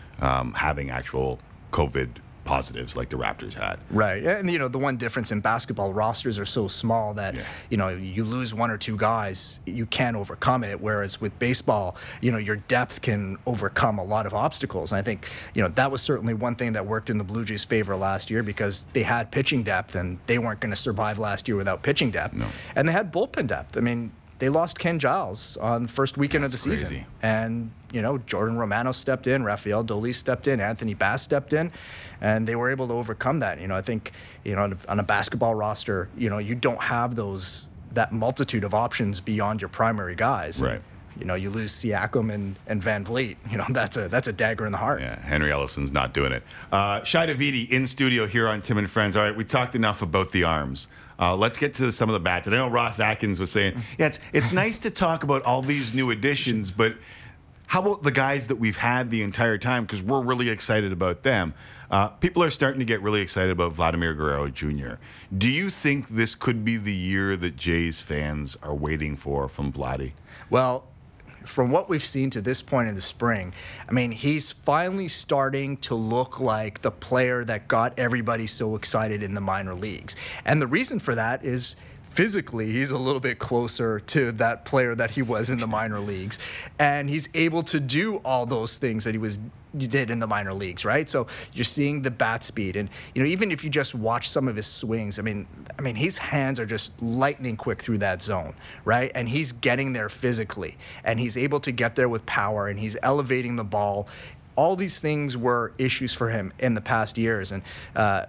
having actual COVID positives like the Raptors had. Right, and the one difference in basketball, rosters are so small that you lose one or two guys, you can't overcome it, whereas with baseball, your depth can overcome a lot of obstacles. And I think that was certainly one thing that worked in the Blue Jays' favor last year, because they had pitching depth, and they weren't going to survive last year without pitching depth. No. And they had bullpen depth. I mean, they lost Ken Giles on the first weekend of the season. And, Jordan Romano stepped in, Rafael Dolis stepped in, Anthony Bass stepped in, and they were able to overcome that. I think, on a basketball roster, you don't have that multitude of options beyond your primary guys. Right. You lose Siakam and Van Vliet. That's a dagger in the heart. Yeah, Henry Ellison's not doing it. Shai Davidi in studio here on Tim and Friends. All right, we talked enough about the arms. Let's get to some of the bats. And I know Ross Atkins was saying, it's nice to talk about all these new additions, but how about the guys that we've had the entire time? Because we're really excited about them. People are starting to get really excited about Vladimir Guerrero Jr. Do you think this could be the year that Jays fans are waiting for from Vladdy? Well, from what we've seen to this point in the spring, I mean, he's finally starting to look like the player that got everybody so excited in the minor leagues. And the reason for that is physically, he's a little bit closer to that player that he was in the minor leagues. And he's able to do all those things that he did in the minor leagues, right? So you're seeing the bat speed, and even if you just watch some of his swings, I mean his hands are just lightning quick through that zone, right? And he's getting there physically, and he's able to get there with power, and he's elevating the ball. All these things were issues for him in the past years, and at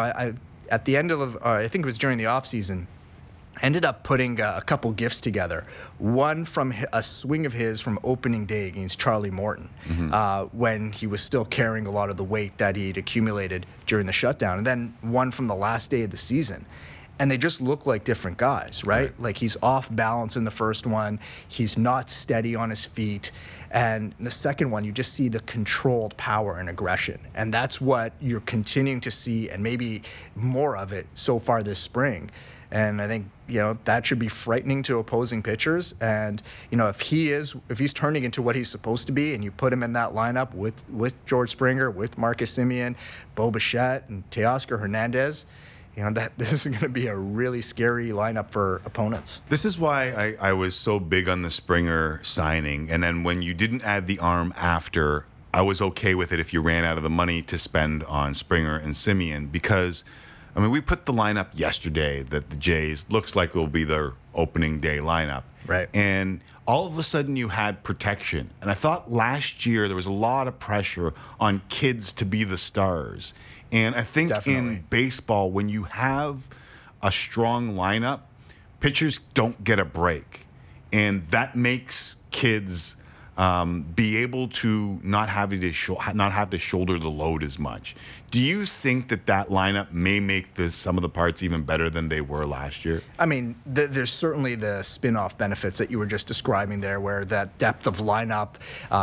the end of I think it was during the offseason, ended up putting a couple gifts together. One from a swing of his from opening day against Charlie Morton, when he was still carrying a lot of the weight that he'd accumulated during the shutdown. And then one from the last day of the season. And they just look like different guys, right? Like, he's off balance in the first one. He's not steady on his feet. And in the second one, you just see the controlled power and aggression. And that's what you're continuing to see, and maybe more of it so far this spring. And I think, that should be frightening to opposing pitchers. And, if he's turning into what he's supposed to be, and you put him in that lineup with George Springer, with Marcus Semien, Bo Bichette, and Teoscar Hernandez, this is going to be a really scary lineup for opponents. This is why I was so big on the Springer signing. And then when you didn't add the arm after, I was okay with it if you ran out of the money to spend on Springer and Semien, because we put the lineup yesterday that the Jays looks like will be their opening day lineup. Right. And all of a sudden you had protection. And I thought last year there was a lot of pressure on kids to be the stars. And I think in baseball, when you have a strong lineup, pitchers don't get a break. And that makes kids be able to not have to shoulder the load as much. Do you think that lineup may make some of the parts even better than they were last year? I mean, there's certainly the spin-off benefits that you were just describing there, where that depth of lineup,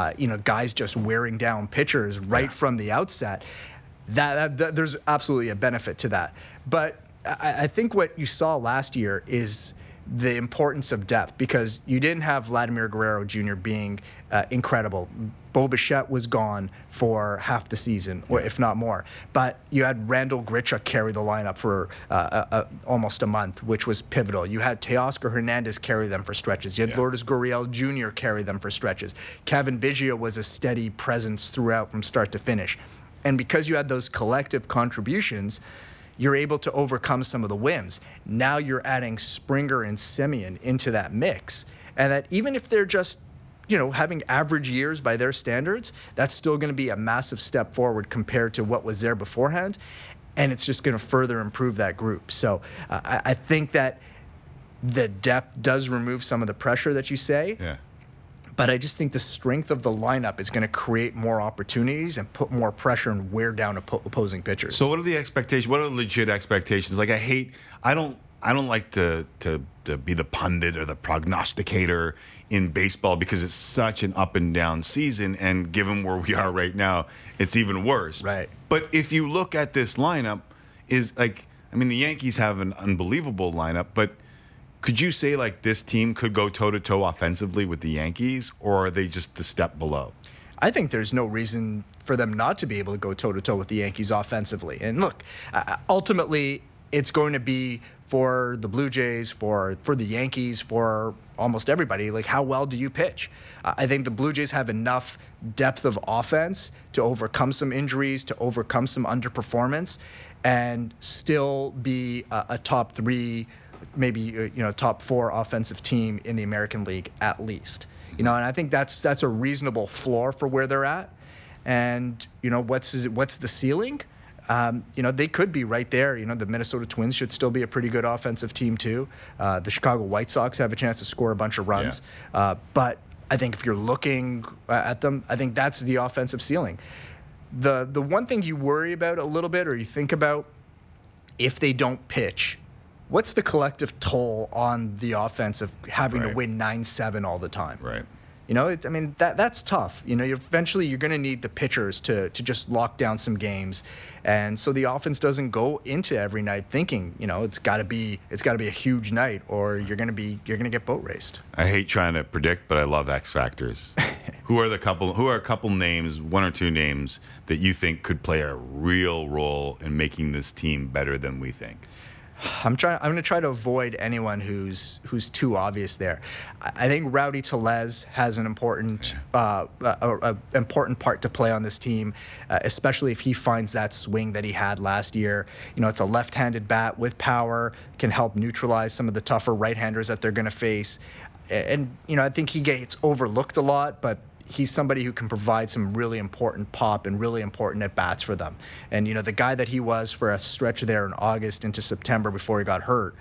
guys just wearing down pitchers right from the outset. That there's absolutely a benefit to that. But I think what you saw last year is the importance of depth, because you didn't have Vladimir Guerrero Jr. being incredible. Bo Bichette was gone for half the season, or if not more. But you had Randall Grichuk carry the lineup for almost a month, which was pivotal. You had Teoscar Hernandez carry them for stretches. You had Lourdes Gurriel Jr. carry them for stretches. Kevin Biggio was a steady presence throughout from start to finish. And because you had those collective contributions, you're able to overcome some of the whims. Now you're adding Springer and Semien into that mix. And that even if they're just, having average years by their standards, that's still going to be a massive step forward compared to what was there beforehand. And it's just going to further improve that group. So I think that the depth does remove some of the pressure that you say. Yeah. But I just think the strength of the lineup is going to create more opportunities and put more pressure and wear down opposing pitchers. So what are the expectations? What are legit expectations? Like, I don't like to be the pundit or the prognosticator in baseball, because it's such an up and down season, and given where we are right now, it's even worse. Right. But if you look at this lineup, the Yankees have an unbelievable lineup, but could you say this team could go toe-to-toe offensively with the Yankees, or are they just the step below? I think there's no reason for them not to be able to go toe-to-toe with the Yankees offensively. And look, ultimately, it's going to be for the Blue Jays, for the Yankees, for almost everybody. Like, how well do you pitch? I think the Blue Jays have enough depth of offense to overcome some injuries, to overcome some underperformance, and still be a top 3, maybe top 4 offensive team in the American League at least. And I think that's a reasonable floor for where they're at. And what's the ceiling? They could be right there. The Minnesota Twins should still be a pretty good offensive team too. The Chicago White Sox have a chance to score a bunch of runs. Yeah. But I think if you're looking at them, I think that's the offensive ceiling. The one thing you worry about a little bit, or you think about, if they don't pitch, what's the collective toll on the offense of having to win 9-7 all the time? Right. That's tough. Eventually you're going to need the pitchers to just lock down some games, and so the offense doesn't go into every night thinking, it's got to be a huge night, or you're going to get boat raced. I hate trying to predict, but I love X factors. Who are a couple names, 1 or 2 names that you think could play a real role in making this team better than we think? I'm going to try to avoid anyone who's too obvious there. I think Rowdy Tellez has an important important part to play on this team, especially if he finds that swing that he had last year. It's a left-handed bat with power, can help neutralize some of the tougher right-handers that they're going to face. And I think he gets overlooked a lot, but he's somebody who can provide some really important pop and really important at-bats for them. And, the guy that he was for a stretch there in August into September before he got hurt,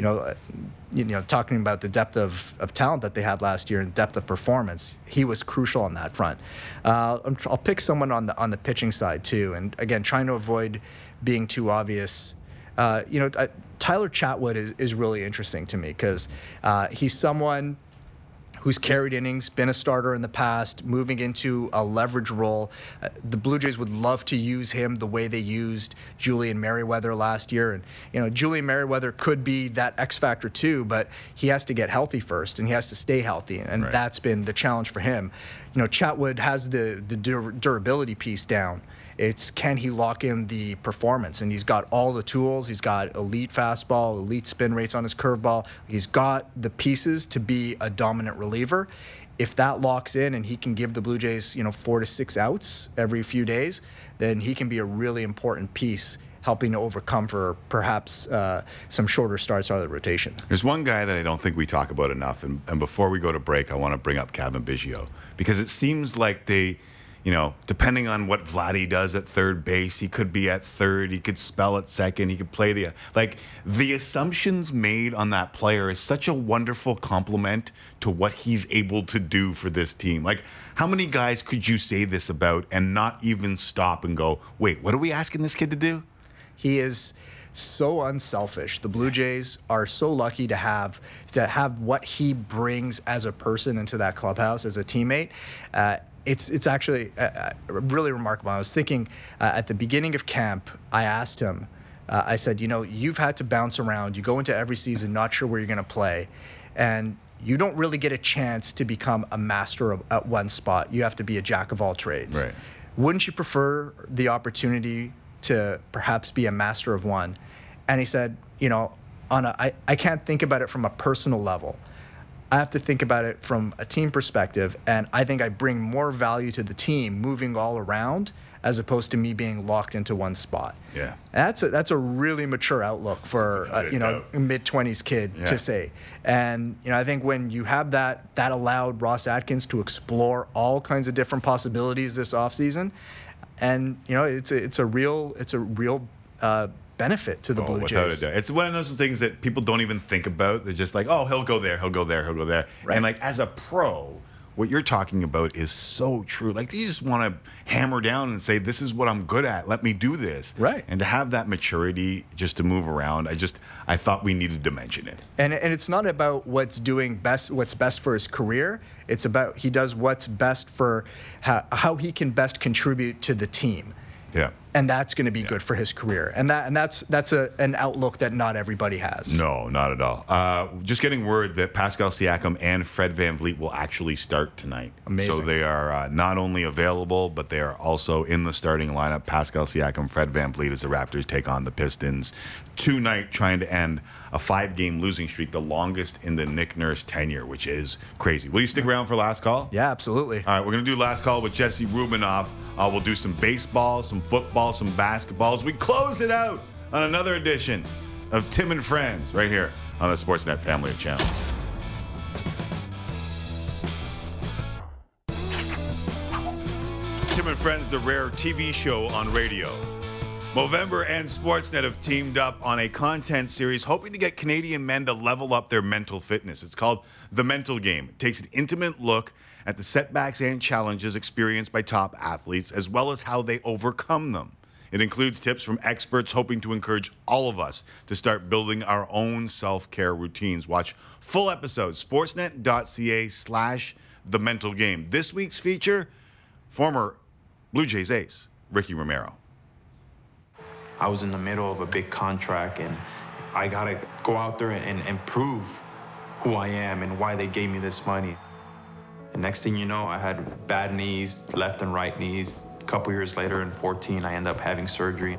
talking about the depth of talent that they had last year and depth of performance, he was crucial on that front. I'll pick someone on the pitching side, too. And, again, trying to avoid being too obvious. Tyler Chatwood is really interesting to me, because he's someone who's carried innings, been a starter in the past, moving into a leverage role. The Blue Jays would love to use him the way they used Julian Merryweather last year. And, Julian Merryweather could be that X factor too, but he has to get healthy first, and he has to stay healthy. And that's been the challenge for him. Chatwood has the durability piece down. It's, can he lock in the performance? And he's got all the tools. He's got elite fastball, elite spin rates on his curveball. He's got the pieces to be a dominant reliever. If that locks in and he can give the Blue Jays, 4 to 6 outs every few days, then he can be a really important piece helping to overcome for perhaps some shorter starts out of the rotation. There's one guy that I don't think we talk about enough, and before we go to break, I want to bring up Cavan Biggio, because it seems like they, depending on what Vladdy does at third base, he could be at third, he could spell at second, he could play the assumptions made on that player is such a wonderful compliment to what he's able to do for this team. Like, how many guys could you say this about and not even stop and go, wait, what are we asking this kid to do? He is so unselfish. The Blue Jays are so lucky to have what he brings as a person into that clubhouse, as a teammate. It's actually really remarkable. I was thinking at the beginning of camp, I asked him, I said, you've had to bounce around. You go into every season not sure where you're going to play, and you don't really get a chance to become a master at one spot. You have to be a jack of all trades. Right. Wouldn't you prefer the opportunity to perhaps be a master of one? And he said, I can't think about it from a personal level. I have to think about it from a team perspective, and I think I bring more value to the team moving all around as opposed to me being locked into one spot. Yeah. That's a really mature outlook for a mid-20s kid to say. And I think when you have that allowed Ross Atkins to explore all kinds of different possibilities this offseason, and it's a real benefit to the Blue Jays. Without a doubt. It's one of those things that people don't even think about. They're just like, oh, he'll go there, he'll go there, he'll go there. Right. And as a pro, what you're talking about is so true. Like, you just want to hammer down and say, this is what I'm good at. Let me do this. Right. And to have that maturity just to move around, I thought we needed to mention it. And it's not about what's best for his career. It's about he does what's best for how he can best contribute to the team. Yeah. And that's going to be good for his career. And that's an outlook that not everybody has. No, not at all. Just getting word that Pascal Siakam and Fred VanVleet will actually start tonight. Amazing. So they are not only available, but they are also in the starting lineup. Pascal Siakam, Fred VanVleet, as the Raptors take on the Pistons tonight, trying to end a 5-game losing streak, the longest in the Nick Nurse tenure, which is crazy. Will you stick around for last call? Yeah, absolutely. All right, we're going to do last call with Jesse Rubinoff. We'll do some baseball, some football, some basketball as we close it out on another edition of Tim and Friends right here on the Sportsnet family of channels. Tim and Friends, the rare TV show on radio. Movember and Sportsnet have teamed up on a content series hoping to get Canadian men to level up their mental fitness. It's called The Mental Game. It takes an intimate look at the setbacks and challenges experienced by top athletes, as well as how they overcome them. It includes tips from experts hoping to encourage all of us to start building our own self-care routines. Watch full episodes, sportsnet.ca/The Mental Game. This week's feature, former Blue Jays ace, Ricky Romero. I was in the middle of a big contract, and I got to go out there and prove who I am and why they gave me this money. And next thing you know, I had bad knees, left and right knees. A couple years later, in 2014, I ended up having surgery.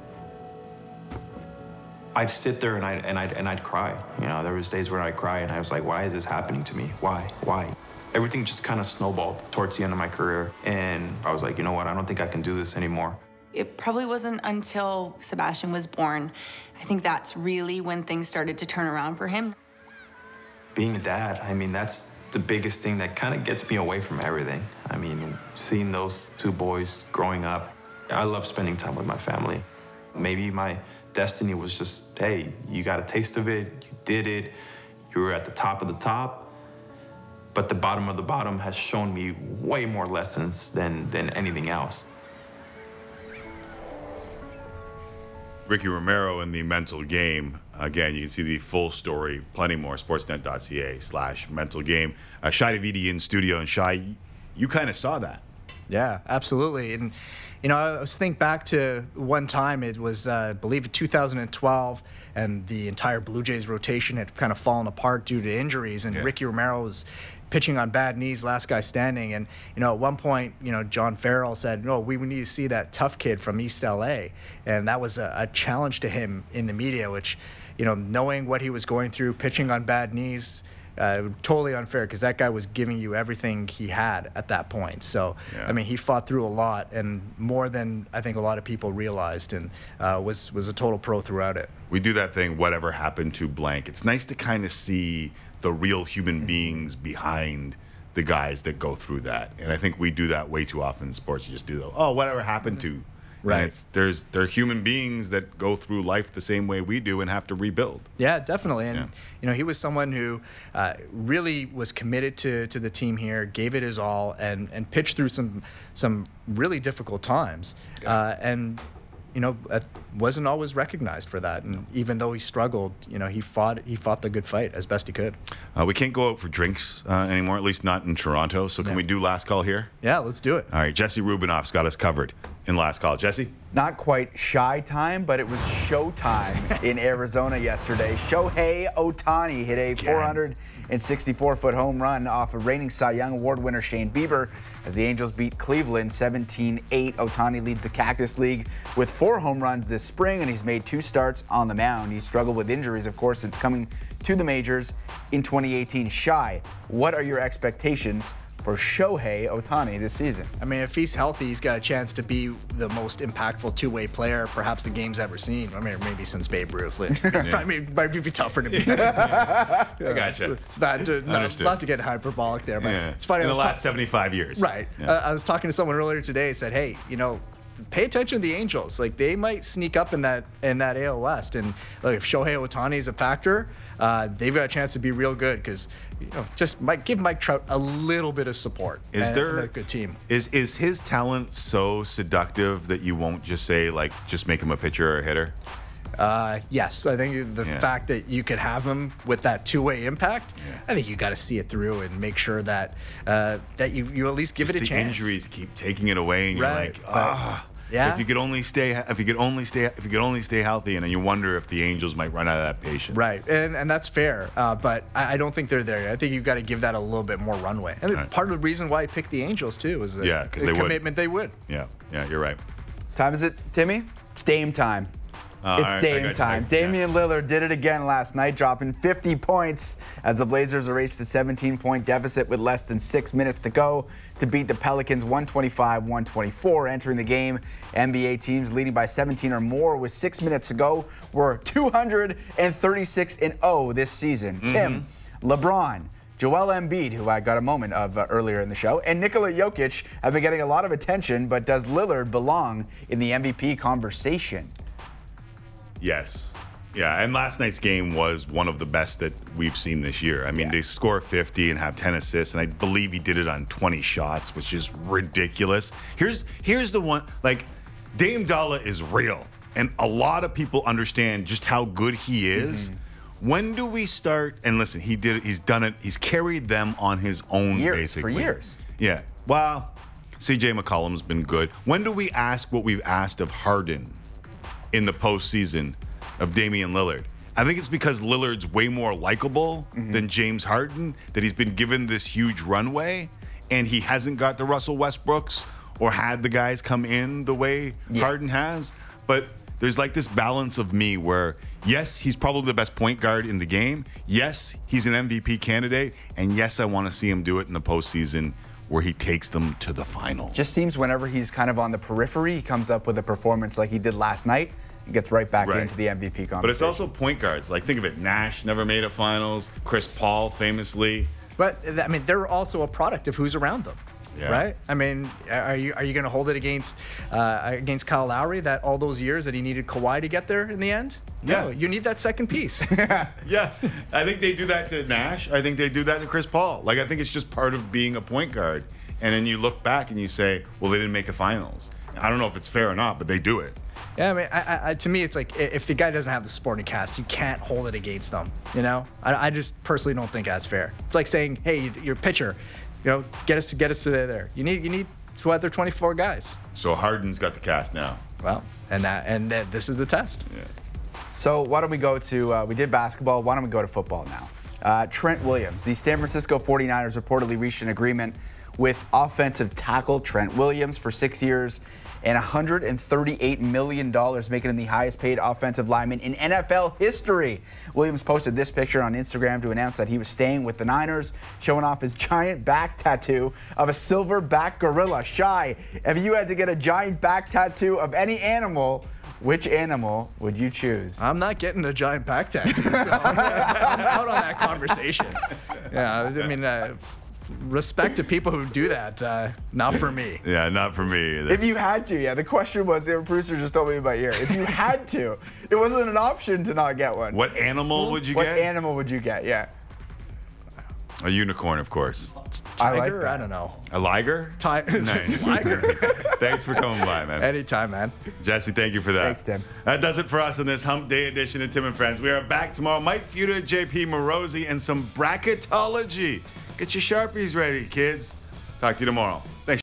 I'd sit there and I'd cry. There was days where I'd cry, and I was like, why is this happening to me? Why? Everything just kind of snowballed towards the end of my career. And I was like, you know what? I don't think I can do this anymore. It probably wasn't until Sebastian was born. I think that's really when things started to turn around for him. Being a dad, that's the biggest thing that kind of gets me away from everything. Seeing those two boys growing up, I love spending time with my family. Maybe my destiny was just, hey, you got a taste of it, you did it, you were at the top of the top, but the bottom of the bottom has shown me way more lessons than anything else. Ricky Romero in The Mental Game. Again, you can see the full story, plenty more, sportsnet.ca/mental game. Shai Davidi in studio. And Shai, you kind of saw that. Yeah, absolutely. And, I was thinking back to one time, it was, I believe, 2012, and the entire Blue Jays rotation had kind of fallen apart due to injuries, and Ricky Romero was pitching on bad knees, last guy standing. And, at one point, John Farrell said, no, we need to see that tough kid from East LA. And that was a challenge to him in the media, which, knowing what he was going through, pitching on bad knees, totally unfair because that guy was giving you everything he had at that point. So, I mean, he fought through a lot and more than I think a lot of people realized, and was a total pro throughout it. We do that thing, whatever happened to blank. It's nice to kind of see the real human beings behind the guys that go through that. And I think we do that way too often in sports. You just do the, oh, whatever happened to. Right. They're human beings that go through life the same way we do and have to rebuild. Yeah, definitely. And you know, he was someone who really was committed to the team here, gave it his all, and pitched through some really difficult times. And you know, wasn't always recognized for that. And even though he struggled, you know, he fought the good fight as best he could. We can't go out for drinks anymore, at least not in Toronto. So can we do last call here? Yeah, let's do it. All right, Jesse Rubinoff's got us covered in last call. Jesse? Not quite shy time, but it was showtime in Arizona yesterday. Shohei Ohtani hit a 464-foot home run off of reigning Cy Young Award winner Shane Bieber as the Angels beat Cleveland 17-8. Ohtani leads the Cactus League with 4 home runs this spring, and he's made 2 starts on the mound. He's struggled with injuries, of course, since coming to the majors in 2018. Shy, what are your expectations for Shohei Ohtani this season? I mean, if he's healthy, he's got a chance to be the most impactful two-way player perhaps the game's ever seen. I mean, maybe since Babe Ruth. I mean, it might be tougher to be. I gotcha. It's not to get hyperbolic there, but it's funny. In the last 75 years. Right. I was talking to someone earlier today, said, hey, you know, pay attention to the Angels. Like, they might sneak up in that AL West. And like, if Shohei Ohtani is a factor, they've got a chance to be real good because, you know, just give Mike Trout a little bit of support. Is there a good team? Is his talent so seductive that you won't just say, like, just make him a pitcher or a hitter? Yes, I think the fact that you could have him with that two-way impact, I think you got to see it through and make sure that that you at least give it a chance. The injuries keep taking it away, and you're like, yeah. If you could only stay healthy, and then you wonder if the Angels might run out of that patience. Right, and that's fair, but I don't think they're there. I think you've got to give that a little bit more runway. And part of the reason why I picked the Angels too is the commitment they would. Yeah, you're right. Time is it, Timmy? It's Dame time. It's Dame time. Damian Lillard did it again last night, dropping 50 points as the Blazers erased a 17-point deficit with less than 6 minutes to go to beat the Pelicans 125-124. Entering the game, NBA teams leading by 17 or more with 6 minutes to go were 236-0 this season. Tim, LeBron, Joel Embiid, who I got a moment of earlier in the show, and Nikola Jokic have been getting a lot of attention, but does Lillard belong in the MVP conversation? Yes. Yeah, and last night's game was one of the best that we've seen this year. I mean, they score 50 and have 10 assists, and I believe he did it on 20 shots, which is ridiculous. Here's the one, like, Dame Dollar is real, and a lot of people understand just how good he is. When do we start, and listen, he did it, he's done it, he's carried them on his own, basically. For years. Yeah, well, CJ McCollum's been good. When do we ask what we've asked of Harden in the postseason of Damian Lillard? I think it's because Lillard's way more likable than James Harden, that he's been given this huge runway, and he hasn't got the Russell Westbrooks or had the guys come in the way Harden has. But there's like this balance of me where, yes, he's probably the best point guard in the game. Yes, he's an MVP candidate. And yes, I want to see him do it in the postseason where he takes them to the final. Just seems whenever he's kind of on the periphery, he comes up with a performance like he did last night and gets right back into the MVP conversation. But it's also point guards. Like, think of it. Nash never made a finals. Chris Paul, famously. But, I mean, they're also a product of who's around them. Right? I mean, are you going to hold it against Kyle Lowry that all those years that he needed Kawhi to get there in the end? No, you need that second piece. Yeah, I think they do that to Nash. I think they do that to Chris Paul. Like, I think it's just part of being a point guard. And then you look back and you say, well, they didn't make a finals. I don't know if it's fair or not, but they do it. Yeah, I mean, to me, it's like if the guy doesn't have the supporting cast, you can't hold it against them. You know, I just personally don't think that's fair. It's like saying, hey, your pitcher, you know, get us to there. You need two other 24 guys. So Harden's got the cast now. Well, and this is the test. Yeah. So why don't we go to, we did basketball, why don't we go to football now? Trent Williams, the San Francisco 49ers reportedly reached an agreement with offensive tackle Trent Williams for 6 years and $138 million, making him the highest paid offensive lineman in NFL history. Williams posted this picture on Instagram to announce that he was staying with the Niners, showing off his giant back tattoo of a silverback gorilla. Shai, if you had to get a giant back tattoo of any animal, which animal would you choose? I'm not getting a giant back tattoo, so I'm out on that conversation. Yeah, I mean, respect to people who do that. Not for me. Yeah, not for me either. If you had to, yeah. The question was, the producer just told me in my ear. If you had to, it wasn't an option to not get one. What animal would you get? What animal would you get? Yeah. A unicorn, of course. Tiger? I don't know. A liger? Nice. Liger. Thanks for coming by, man. Anytime, man. Jesse, thank you for that. Thanks, Tim. That does it for us in this Hump Day edition of Tim and Friends. We are back tomorrow. Mike Futa, JP Morosi, and some bracketology. Get your Sharpies ready, kids. Talk to you tomorrow. Thanks.